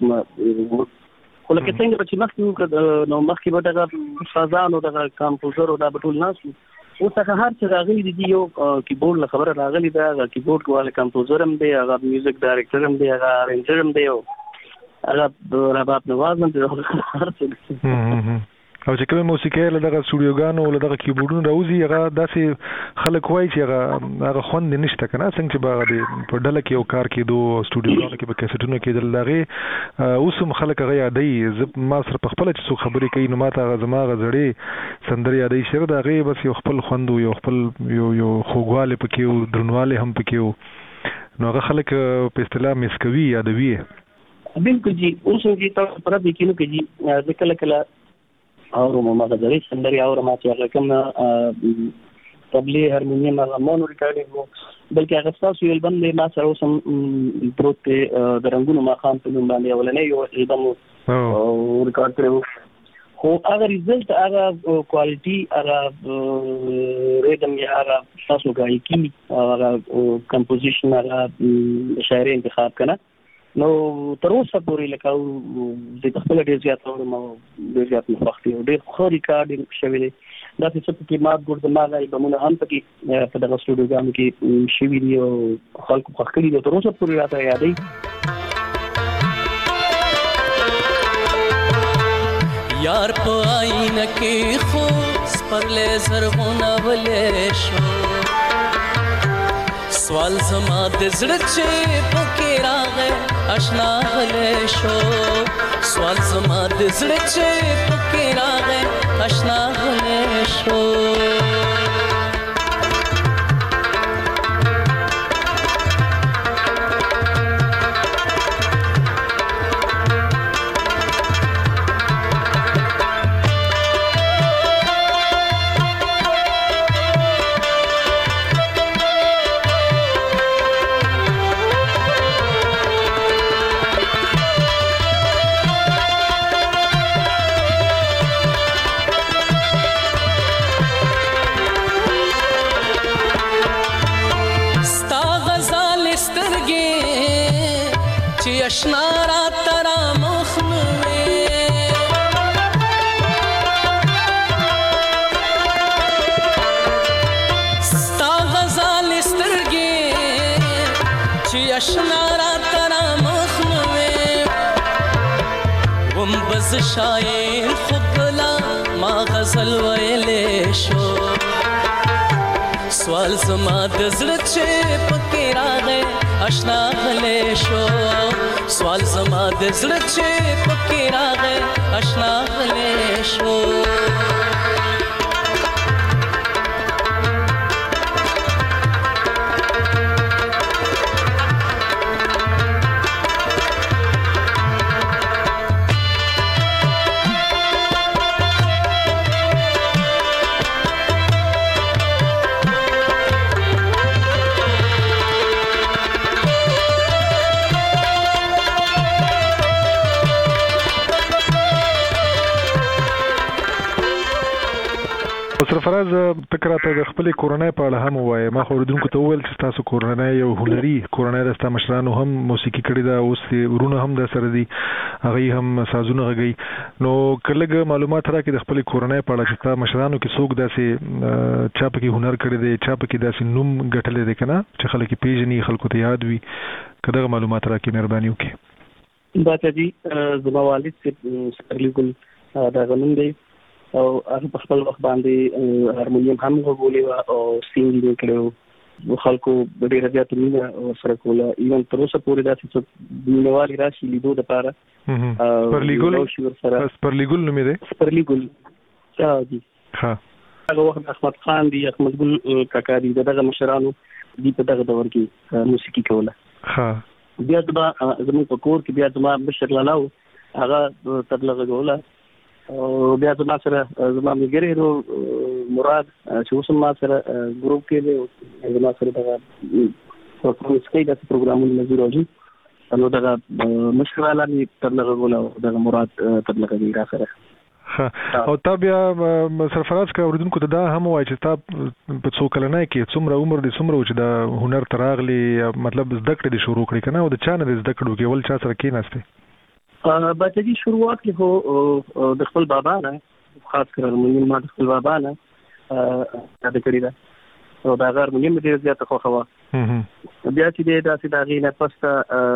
خو لکه څنګه چې مخکې نو مخکې به دغه سازان او دغه کمپوزر او دا ټول ناس اوس هغه هر څه راغلي دي یو کیبورډ له خبره راغلي دا کیبورډ والا کمپوزر هم دی هغه میوزیک ډایرکټر هم دی هغه ارنجر هم دی هغه رباب نواز هم دی هر څه او چې کوم موسیقي له دغه سټوډیوګانو له دغه کیبورډونو راوځي هغه داسې خلک وایي چې هغه خوند نشته کنه څنګه چې باغ دی په ډله کې یو کار کېدو سټوډیوګانو کې په کیسټونو کې دل دغه اوس هم خلک هغه یادې ما سره په خپل چې څو خبرې کوي نو ماته هغه زما غزړې سندري یادې شر دغه بس یو خپل خوند یو خپل یو خوګواله پکې او درنواله هم پکې نو هغه خلک په اصطلاح مسکوي یادوي بالکل جی اوس هم تاسو پر دې کې نو کې جی کله کله او ما غزري سندري او ما چې هغه کوم طبلي هارمونیم هغه مونو ریکارډینګ وو بلکې هغه تاسو یو البم ما سره اوسم پروت د رنگونو مقام په نوم باندې ولنې یو البم ریکارډ کړو خو هغه ریزلټ هغه کوالټي هغه ریدم یا هغه تاسو غايکی هغه کمپوزیشن هغه شاعري انتخاب کنه نو تر اوسه پورې لکه د خپل ډیر زیات اورم ډیر زیات مخاطي او ډیر خو ریکارډینګ شوی دی دا څه په ما ګور د ماغه بمونه هم پکې په دغه سټوډیوګانو کې شوي دي او خلکو خوښ کړي دي تر اوسه پورې راته یادې یار په آینه کې خو سپرلې زرغونه ولې شو سوال زما د زړه چې پکې راغی آشنا ولې شو سوال زما د زړه چې پکې راغی آشنا ولې شو اشنا را ترا مخنوي ستا غزال سترګې چې اشنا را ترا مخنوي ومبز شاعر خپلا ما غزل ویلې شو سوال زما د زړه چې پکې راغی آشنا غلې شو سوال زما د زړه چې پکې راغی آشنا غلې شو سرفراز تکراته د خپل کورنۍ په اړه هم وایي ما خو ردونکو ته وویل چې تاسو کورنۍ یو هنري کورنۍ د تاسو مشرانو هم موسیقي کړې ده اوس ورونه هم د سره دي هغه هم سازونه غږی نو کله معلومات راکې د خپل کورنۍ په اړه چې تاسو مشرانو کې څوک داسې چا پکې هنر کړی دی چا پکې داسې نوم ګټلې دی کنه چې خلک پیژني خلکو ته یاد وي کله معلومات راکې مهرباني وکړئ باچا جی زما والد سپرلی ګل دا غنوم دی او هغه په خپل وخت باندې هارمونیم هم غوړولې او سینګینګ کړو خلکو ډېر زیات مینه سره کوله ایون تر اوسه پورې داسې څه نوالي راشي لیدو د پاره سپرلیګل نومې ده سپرلیګل جی ها هغه وخت احمد خان دی احمد ګل کاکا دی دغه مشرانو دی په دغه دور کې موسیقي کوله ها بیا زموږ په کور کې بیا زما بشر لالاو هغه تبلیغ کوله او بیا زما سره زما ملګری مراد چې اوس ما سره ګروپ کې دی زما سره دغه پرفورمنس کوي د پروګرامونو نظر راځي نو دغه مشکلاله می تبلیغ کوله دغه مراد تبلیغ کوي را سره او تا بیا سرفراز کا اوردونکو ته دا هم وایي چې تا په څو کلنۍ کې څومره عمر دي څومره چې دا هنر تراغلي مطلب زده کړې دي شروع کړې کنه او د چا نه زده کړو کې ول چا سره کې نهسته بچا جی شروعات کې هو د خپل بابا نه خاص کر مونږ ما د خپل بابا نه دا کړی دا او دا غیر مونږ دې زیاته خوخوا بیا چې دا غي نه پسته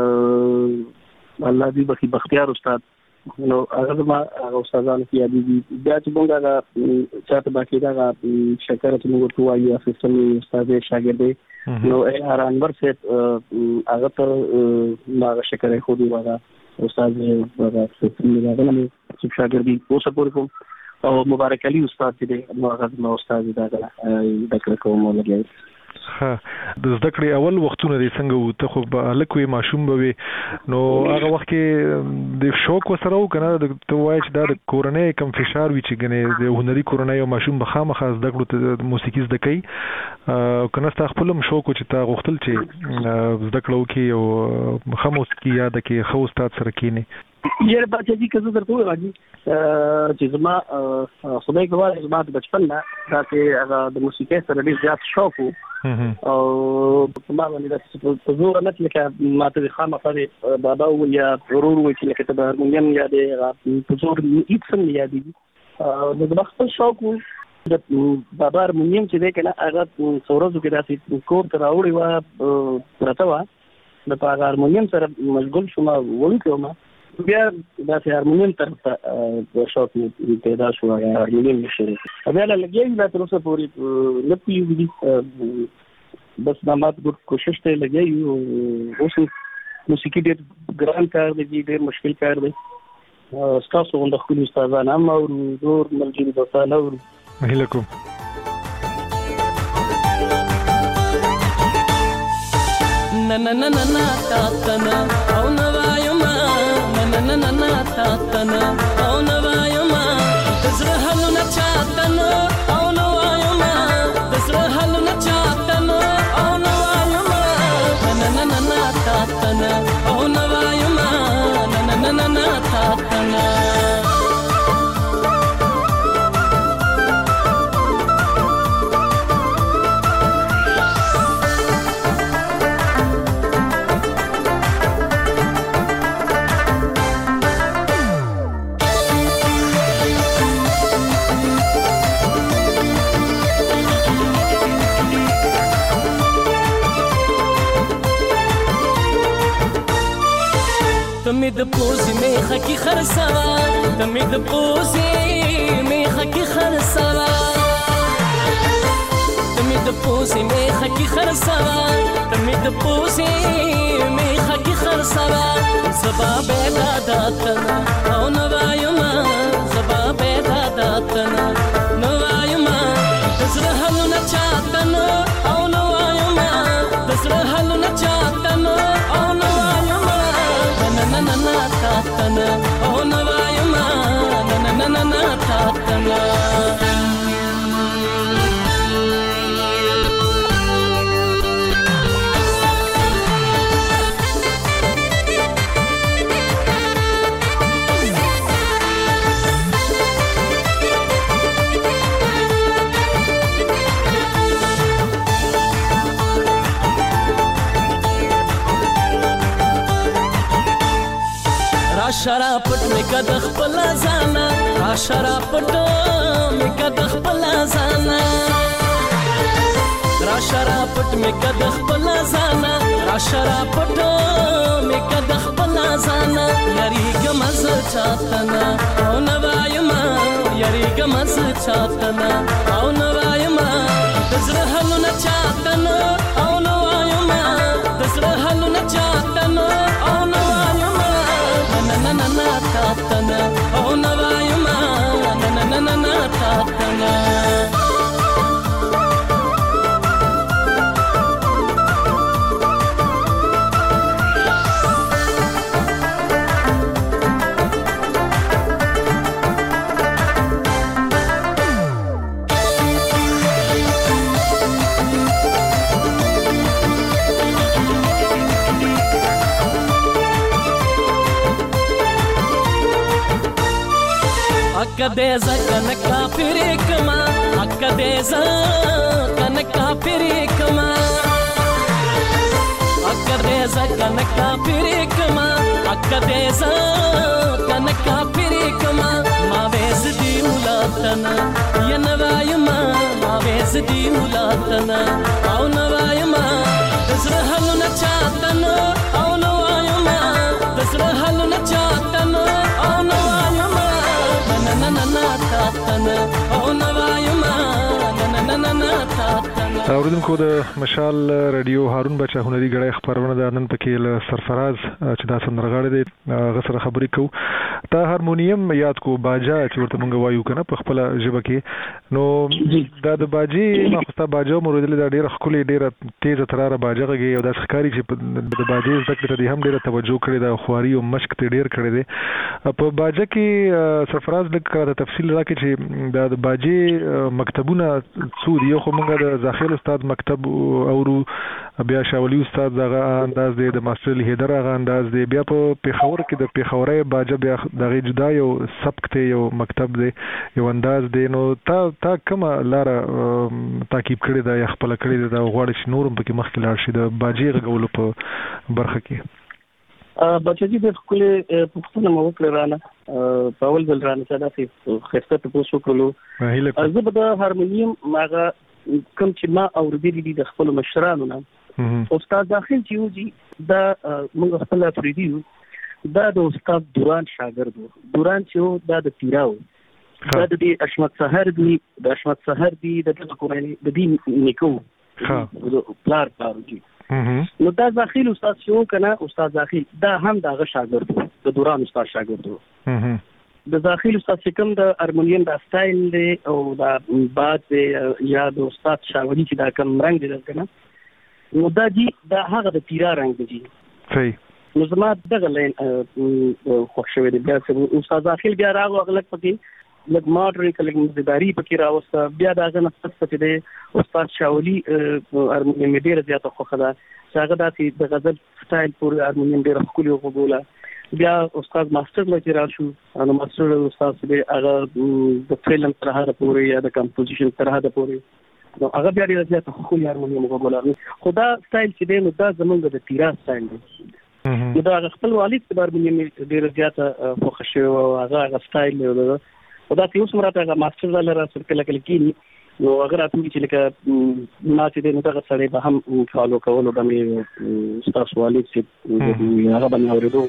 الله دې بخي بختیار استاد نو هغه ما استادانو کې یادې بیا چې مونږه دا چاته باقي دا شکر ته موږ توایي اسسټنټ استاد شاګرد نو انور صاحب هغه ته ما شکر خو دی وغه استاد هغه څنګه نه چې شاګردي اوسه پورې کوم او مبارک علي استاد دې هغه استاد دا ذکر کوم ولګي ها د زده کړې اول وختونه دې څنګه وو ته خو الکوي ماشوم به نو هغه وخت کې د شوق وسره وکنه ته وایي چې دا د کورنۍ کم فشار وی چې غنې د هنري کورنۍ او ماشوم به خامخا زده کړو ته موسیقي زده کوي کنه ستا خپل شوق چې تا غوښتل چې زده کړو کې او خاموسکی یاد کې خو استاد سره کینی یره بچی چې څه درته راځي چې زما خدای کوي زما د بچپن نه چې هغه د موسیقي سره ډېر زیات شوق او ما باندې د زور نه چې ماته خامخا بابا او یا ضرور وي چې لکه ته هارمونیم یا د زور هیڅ نه یادېږي د خپل شوق د بابا هارمونیم چې دی کنه هغه څورزو کې داسې کور ته راوړی و پرته و د په هارمونیم سره مشغول شوم وونکم بیا داسې هارمونیم طرف ته شوق پیدا شو هارمونیم شروع بیا لګیږي لا تر اوسه پورې نه پیږي بس نامات ګډ کوشش ته لګیږي اوس موسیقي ډېر ګران کار دی ډېر مشکل کار دی ستاسو غونډه خپل استادان هم او نور ملګري دوستان او هیله کوم na na na na na ta ta na au na vayuma na na na na na ta ta na au na vayuma tazra halu na cha ta na au na vayuma tazra halu na cha ta na au na vayuma na na na na ta ta na au na vayuma na na na na ta ta na تمید پوزی میخه کی خرسوا تمید پوزی میخه کی خرسوا تمید پوزی میخه کی خرسوا تمید پوزی میخه کی خرسوا زبا بیدا داتنا او نوایما زبا بیدا داتنا نوایما دزر حلو نچاتنا او نوایما دزر حلو نچاتنا او نوایما na na na ta ta na oh na vayuma na na na na ta ta na شرaput me kad khpla zana شرaput me kad khpla zana شرaput me kad khpla zana شرaput me kad khpla zana yari gamaz chatana au navayma yari gamaz chatana au navayma tazra halu na chatana au navayma tazra halu na chatana au navayma na na na ta ta na oh na vayuma na na na na ta ta na akkadeza kanaka pirikma akkadeza kanaka pirikma akkadeza kanaka pirikma akkadeza kanaka pirikma ma vezdi mulatana ya navayma ma vezdi mulatana au navayma tazra halu na chatana au navayma tazra halu na chatana au navayma na na na ta ta na او نوایما na na na na ta ta na اوریدونکو د مشال رادیو هارون بچا هنري غړې خبرونه د نن پکې له سرفراز چې دا سندرغاړي دي غسر خبرې کو تا هارمونیم یاد کو باجا چې ورته مونږ وایو کنه په خپل ژبه کې نو دا د باجی ما خو باجا مورید له ډیره خولي ډیره تیز تراره باجا غږی او د ښکاری چې د باجی زکه ته هم ډیره توجه کړې دا خواري او مشک ته ډیر کړې دي په باجا کې سرفراز د تفصیل راکې چې د باجی مکتبونه څو دی خو مونږ د ظاهر استاد مکتب اورو بیا شاولی استاد دغه انداز دی د ماستر هیدر هغه انداز دی بیا په پیښور کې د پیښورې باجه بیا دغه جدا یو سبق ته یو مکتب دی یو انداز دی نو تا کومه لار تعقیب کړی دا خپل کړی دا غواړي چې نورم پکې مخکې لاړ شي د باجی غولو په برخه کې بچی د خپل پښتون مو وکړانه په اول ځل رانه چې دا خسته په پوسو کولو زه به د هارمونیم ماغه کوم چې ما اوریدلی دي د خپل مشرانو نه استاد داخل چې وږي دا موږ خپل افریدیو دا د استاد دوران شاګرد دوران چې دا د تیراو دا د اشمت سحر دی د اشمت سحر دی د قرآنی د دین نیکو پلار دی نو دا داخل استاد شو کنه استاد داخل دا هم دغه شاګرد د دوران استاد شاګرد د داخل استاد چې کوم د هارمونیم د سټایل دی او دا بعد یا د استاد شاوري چې دا کوم رنگ دی کنه نو دا جی دا هغه د تیرا رنگ دی صحیح نو زما دغه لین خوښ شوی دی بیا چې استاد داخل بیا راغو اغلق پکې لږ ماډرن کلک مزداري پکې راوسته بیا داغه نفس څه دی استاد شاولي هارمونیم ډیر زیاته خوخه ده چې هغه داسې د غزل سټایل پورې هارمونیم ډیر ښکلي وګوله بیا استاد ماستر لکه راشو نو ماستر استاد دې هغه د فلم تر هغه پورې یا د کمپوزیشن تر هغه پورې نو هغه بیا ډیر زیاته ښکلي هارمونیم وګوله خدا سټایل چې دی نو دا زمونږ د تیرا سټایل دی دا خپل والد په هارمونیم ډیر زیاته خوښ شو او هغه سټایل خدا ته اوس مرته ماستر لاره سره کله کې نو اگر اته چې لکه ما چې د نوګه سره به هم فالو کولو د مې تاسو والد چې هغه باندې اوریدو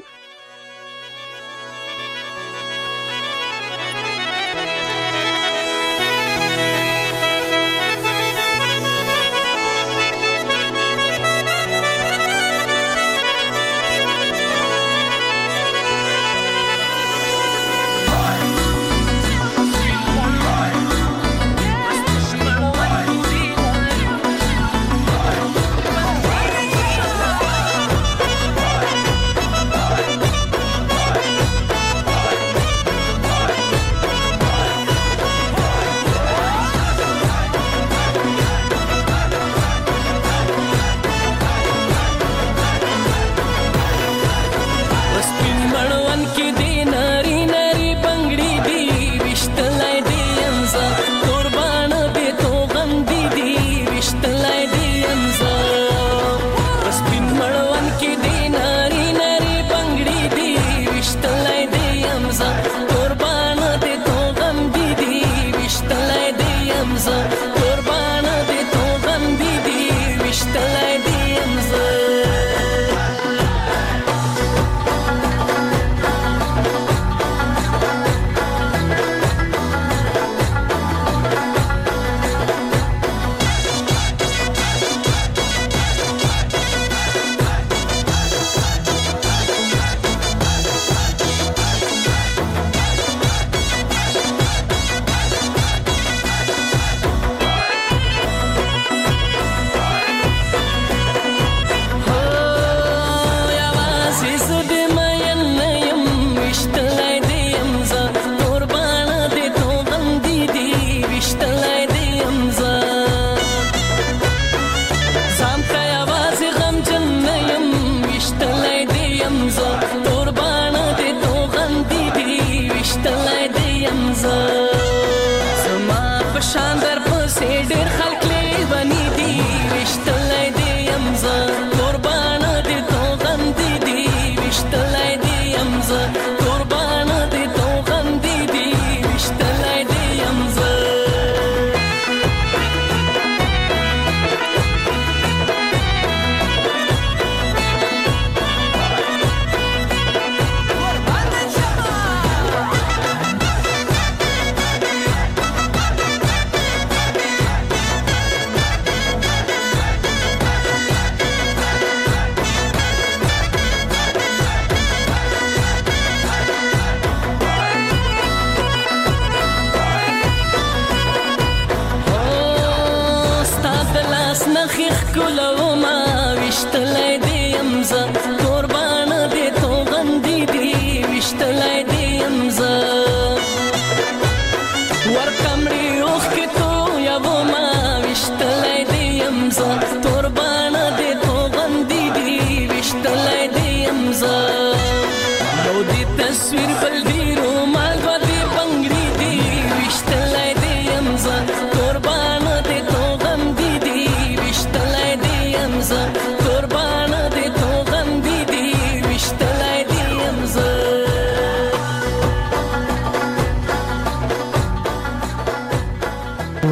قربان دې تو غم دي وشتل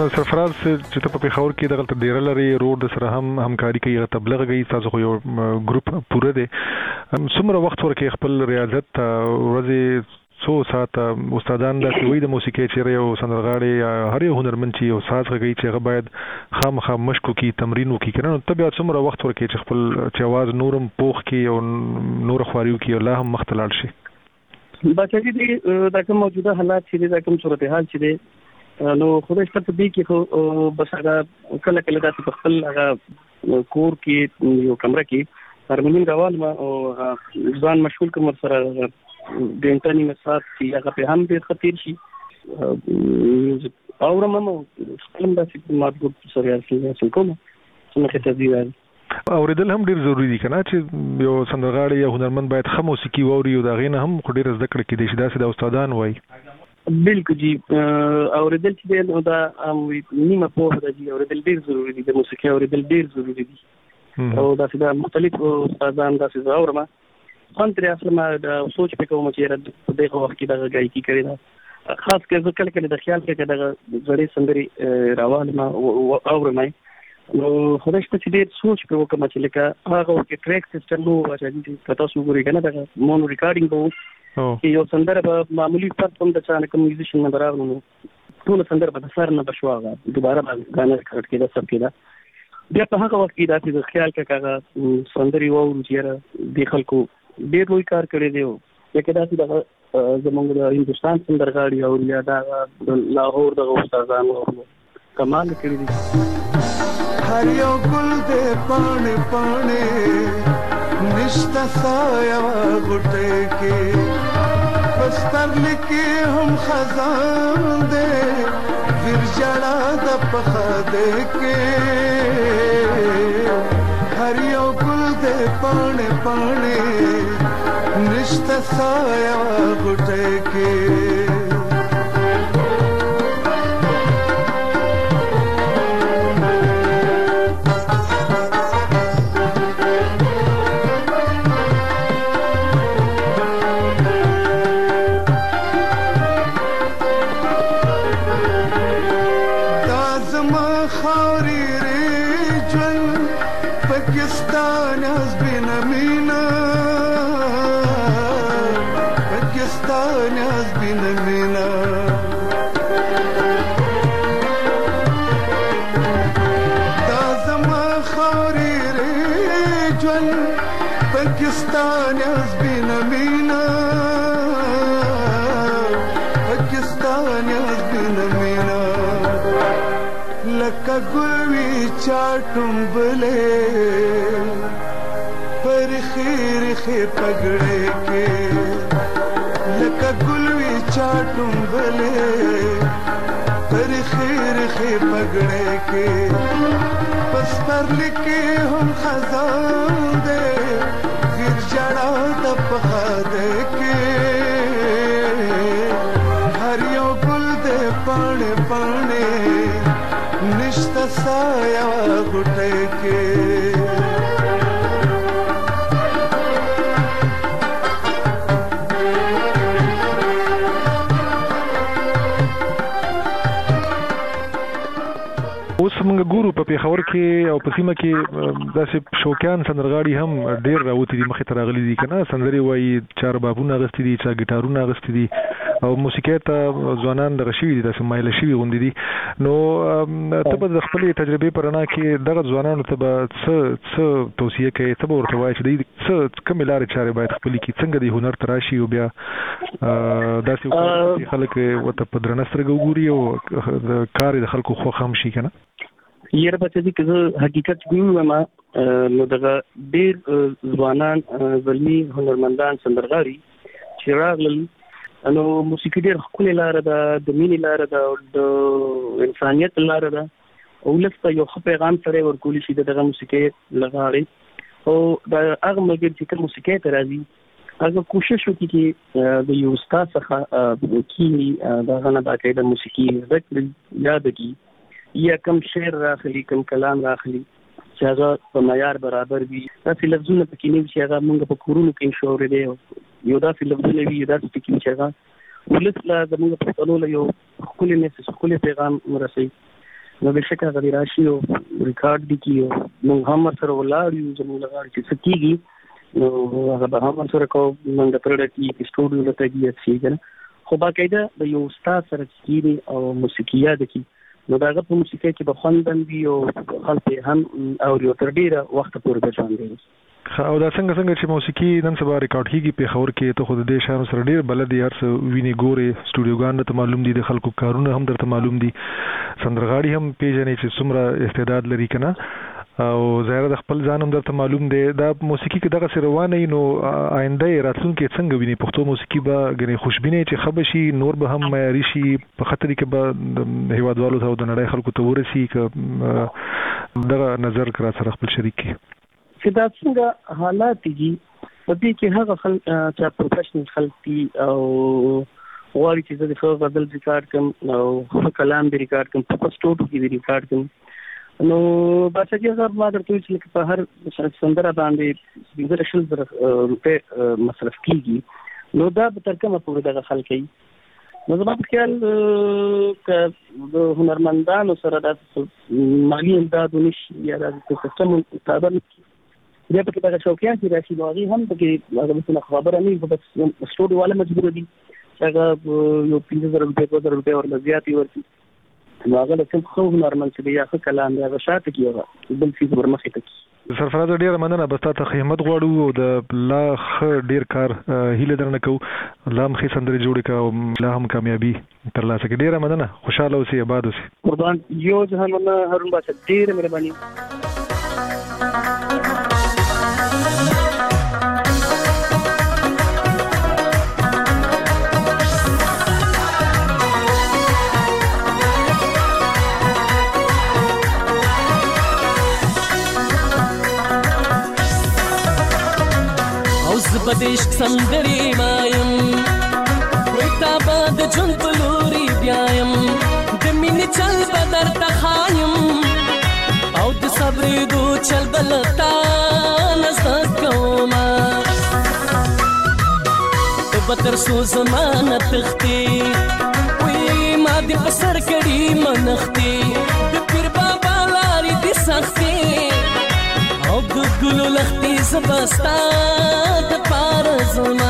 سرفراز چې ته په پیښور کې دغه ډیر لري روډ سره هم همکاري کوي تبلیغ کوي تاسو خو یو ګروپ پوره دی څومره وخت ورکې خپل ریاضت ورځې څو ساعت استادان د کوي د موسیقي چې یو سندرغاړي هر یو هنرمند چې یو ساز غږی چې هغه باید خامخا مشق وکړي تمرین وکړي کنه نو ته بیا څومره وخت ورکې چې خپل چې आवाज نورم پوخ کې او نور خواريو کې الله هم مختلال شي بچی دې دا کوم موجوده حالات چې دا کوم صورتحال چې دي نو خدای ستاسو دې کې خو بس هغه کله کله د خپل هغه کور کې یو کمره کې هارمونیم غوال ما او ځان مشغول کوم سره د انټرنیټ مسات چې هغه په هم ډیر خطر شي او رممو خپل د ماده سره یې کوم څنګه ته دی اوریدل هم ډیر ضروری دي کنه چې یو سندرغاړي یا هنرمند باید خمو موسیقي ووري او دا غینه هم ډیر زده کړې کې دي چې داسې د استادان وای بالکل جی اوریدل چې دا نیمه په هدا جی اوریدل ډیر ضروری دي د موسیقي اوریدل ډیر ضروری دي او دا چې مختلف استادان داسې اورما انتري اصل ما د سوچ په کوم چې دغه وخت کې دغه غایکی کړی دا خاص کله کله د خیال کې دغه زړې سندري روان ما اورمای نو خدای چې دې سوچ په وکړم چې لکه هغه کې ټریک سیستم نو راځي چې تاسو ګورئ کنه دا مونو ریکارډینګ وو چې یو سندره په معمولی فرق هم د چانه کوم میوزیشن نه راغلو ټول سندره په سر نه بشواغه دوباره غانه ریکارډ کېده سب کېده بیا په هغه وخت کې دا چې خیال کې هغه سندري وو چې د خلکو ډېر لوی کار کړی دی لکه دا چې زمونږ د هندستان سندرغاړي او یا دا لاهور د استادانو کمال کړی دی هر یو ګل دې پاڼې پاڼې نشته سایه غټه کې پستر لیکي هم خزان دې ورجړه د پخا دې کې هر یو ګل دې پاڼې پاڼې نشته سایه غټه کې پاکستان از بین مینا پاکستان از بین مینا لکه ګوي چاټم بلې پر خیر خې پګړې کې لکه ګوي چاټم بلې پر خیر خې پګړې کې پس پر لیکي هم خزان دې ور جړا د پخا دې کې هر یو ګل دې پاڼې پاڼې نشته سایه غټه کې اوس موږ ګورو په پیښور کې او په سیمه کې داسې شوقیان سندرغاړي هم ډېر راوتی دي مخې ته راغلي دي کنه سندري وایي چار بابونه اغستې دي چا ګیټارونه اغستې دي او موسیقي ته ځوانان دغه شوي دي داسې مایله شوي غوندې دي نو ته به د خپلې تجربې په رڼا کې دغه ځوانانو ته به څه توصیه کوې څه به ورته وایې چې دوی څه کومې لارې چارې باید خپلې کړي څنګه د هنر ته راشي او بیا داسې خلک ورته په درنه سترګه وګوري او کار یې د خلکو خوښ هم شي که نه یاره بچه دي که زه حقیقت ګورم نو دغه ډېر ځوانان زلمي هنرمندان سندرغاړي چې راغلل نو موسیقي ډېر ښکلې لاره ده د مینې لاره ده او د انسانیت لاره ده او ولس ته یو ښه پیغام سره ورکولی شي دغه موسیقي لغاړي او د هغه ملګري چې کوم موسیقي ته راځي هغه کوشش وکړي چې د یو استاد څخه کینی دغه نه باقاعده موسیقي زده کړي یاد کړي یا کم شعر راخلي کم کلام راخلي چې هغه په معیار برابر وي داسې لفظونه پکې نه وي چې هغه موږ په کورونو کې شاورېدی یو داسې لفظونه وي یو داسې پکې چې هغه ولس له زموږ پښتنو له یو ښکلي میسج ښکلي پیغام ورسوي نو د شکه غوړي راشي او ریکارډ دي کیو نو هم سره ولاړ یو زموږ لغړ چې سکیږي نو هغه به هم سره کو موږ د پروډکټ کی سټوډیو ته کیږي چې خو باقاعده د یو استاد سره کیږي او موسیقي د کی نو داغه په موسیقي کې به خوندن دی او خلک هم او یو تر ډیره وخت پورې به ځان دی او دا څنګه چې موسیقي نن سبا ریکارډ کیږي په خبر کې ته خود د شهر سره ډیر بلد یار څه ویني ګوري سټوډیوګان ته معلوم دي د خلکو کارونه هم درته معلوم دي سندرغاړي هم پیژنې چې څومره استعداد لري کنه او ظاهر د خپل ځان هم درته معلوم دی دا موسیقي کې دغه سره روانه نو آینده راتلونکي څنګه ویني پښتو موسیقي به غني خوشبینه چې خبشي نور به هم معیاري شي په خاطر کې به هیوادوالو ته د نړۍ خلکو ته ورسي ک دغه نظر کرا سره خپل شریک کی چې دا څنګه حالات دي په دې کې هغه خلک چې پروفیشنل خلک دي او غواړي چې د خپل بدل ریکارډ کوم او کلام دی ریکارډ کوم په سټوډیو کې دی ریکارډ کوم نو بچا چې هغه ما درته چې په هر سندره باندې 15,000 روپے مصرف کیږي نو دا به تر کومه پورې دغه خلک نو زما په خیال ک د هنرمندانو سره د مالی امداد ونشي یا د سیستم مطابق بیا په کې دا شوقیان چې راشي نو هغه هم په کې هغه څه خبره نه وي بس سټوډیو والا مجبور دي چې هغه یو 15,000 روپے 2,000 روپے ورته زیاتې ورته نو هغه د خو هنرمند چې یا ښه کلام دی هغه شاته کیږي بل څه ورمخې ته سرفراز ډیر مننه بس تاسو خدمت غواړو او د لا خ ډیر کار هیله درنه کو لام خې سندري جوړ کا او لا هم کامیابی ترلاسه کې ډیر مننه خوشاله اوسئ آباد اوسئ قربان یو جهان هارون باشا ډیر مهرباني بدیشک سندری مایم وی تابا د جون پلوری بیایم د مینی چل بدر تخایم او د صبر دو چل بلتا نزد کوما بتر سو زمانه تختی وی ما دی پسر کړي منختی د پیر بابا لاري دي سختي او د ګلو لختي زبستا د پار زما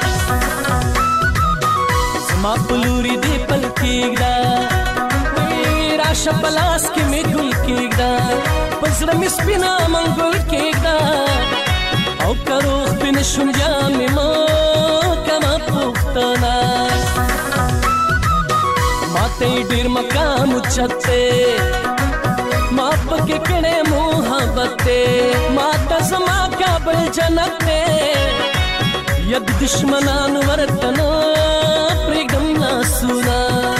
پلوري دی پل کېږدا وی راشه پلاس کې می ګل کېږدا پزړه می سپینا منګل کېږدا او کروخ بن شم جام ما کما پختنا ماته ډیر مقام چته ما پکې کړه محبت ما تزما کابل جنت ید دشمنان ورتنا پرګم ناسونا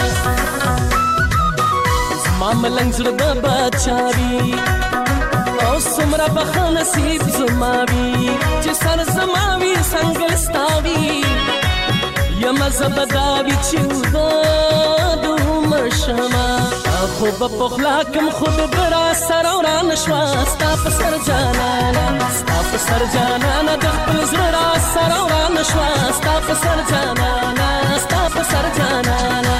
زما ملنګ زړه بچاوي او سمرا بخ نصیب زماوي چې سر زماوي څنګه ستاوي یم زبداوي چې دو مرشما خو په خلاکم خود برا سر اور نشوا ستا په سر جانانا ستا په سر جانانا د خپل زړه سر اور نشوا ستا په سر جانانا ستا په سر جانانا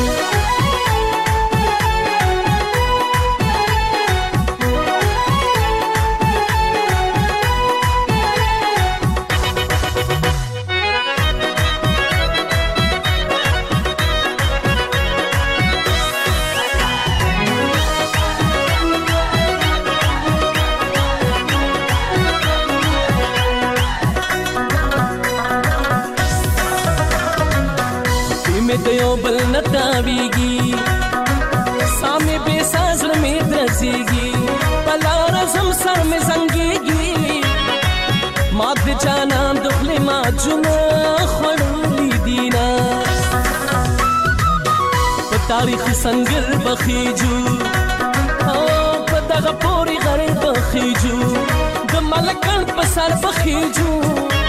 دیو بل نتاویگی سامي بے سازر میں درزیگی پلا رزم سر میں زنگیگی ماد جانان دخل ما جنا خلولی دینا تاریخ سنگر بخیجو پدغ پوری غر بخیجو د ملکن پسر بخیجو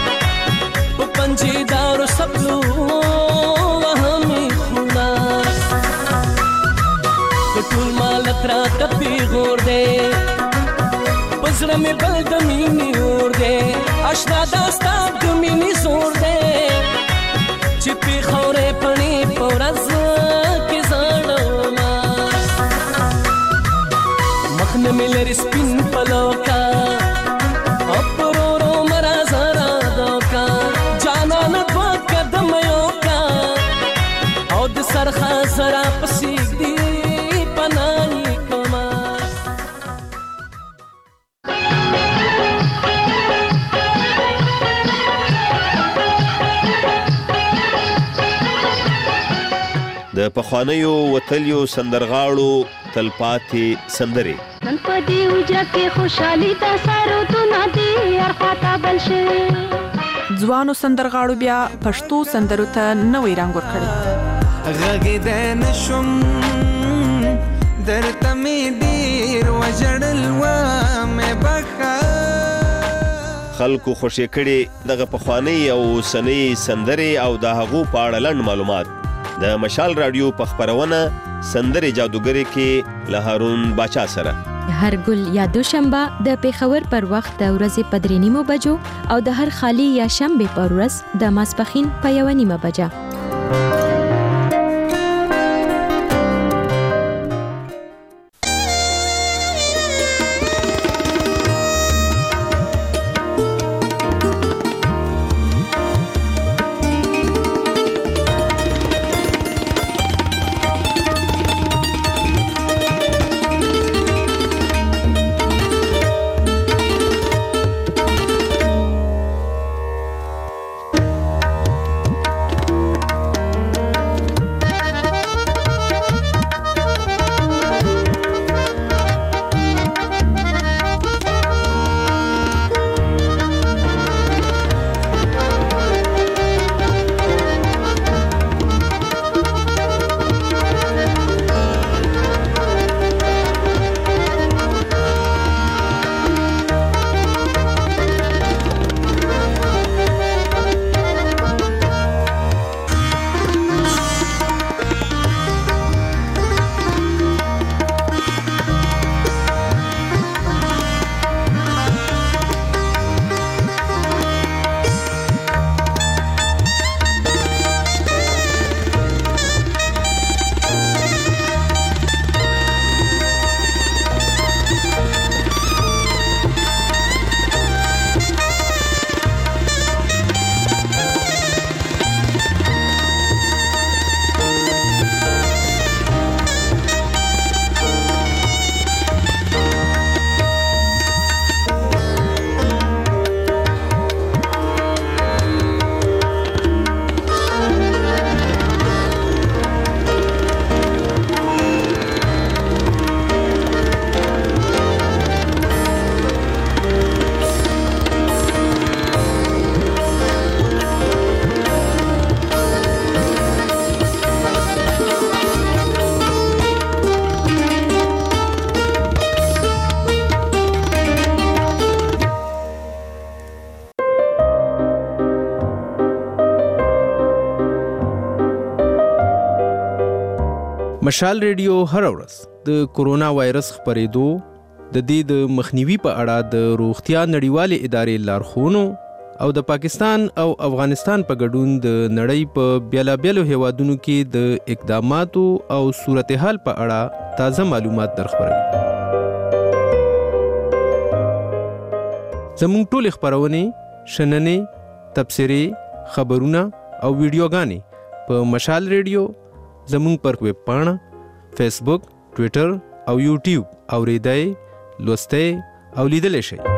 پنجی دار سبلو ټول مال تر تپی غور دے پزړه می بل د مینې اور دے آشنا داستا د مینې زور دے چې په خورې پنی پورز کې زړما ملر سپین پلوکا اپرورو مرا زرا دوکا جانان دو قدم یوکا او د سرخا زرا پسیگ دی پناهی کما د پخوانیو وتلیو سندرغاړو تلپاتې سندرې نن په دې وجه کې خوشحالي دا سرودونه دي هر خواته بل شي ځوانو سندرغاړو بیا پښتو سندرو ته نوې رنګ ورکړی غږېدی نشم درته مې ډېر وژړل ومې بخښه خلکو خوشې کړي دغه پخوانۍ او اوسنۍ سندرې او د هغو په اړه لنډ معلومات د مشال رادیو په خپرونه سندرې جادوګرې کې له هارون باچا سره هر ګل یا دوشنبه د پیښور پر وخت د ورځې په 3:30 بجو او د هر خالی یا شنبه پر ورځ د ماسپښین په 1:30 بجه. مشال ریډیو هر ورځ د کورونا وایرس خپرېدو د دې د مخنیوي په اړه د روغتیا نړیوالې ادارې لارښوونو او د پاکستان او افغانستان په ګډون د نړۍ په بیلابیلو هیوادونو کې د اقداماتو او صورتحال په اړه تازه معلومات درخبروي. زموږ ټول خبرونه شننې تبصرې خبرونه او ویډیوګانې په مشال ریډیو زموږ پر ویب پاڼه فیسبوک ټویټر او یوټیوب اوریدای لوستئ او لیدلی شئ.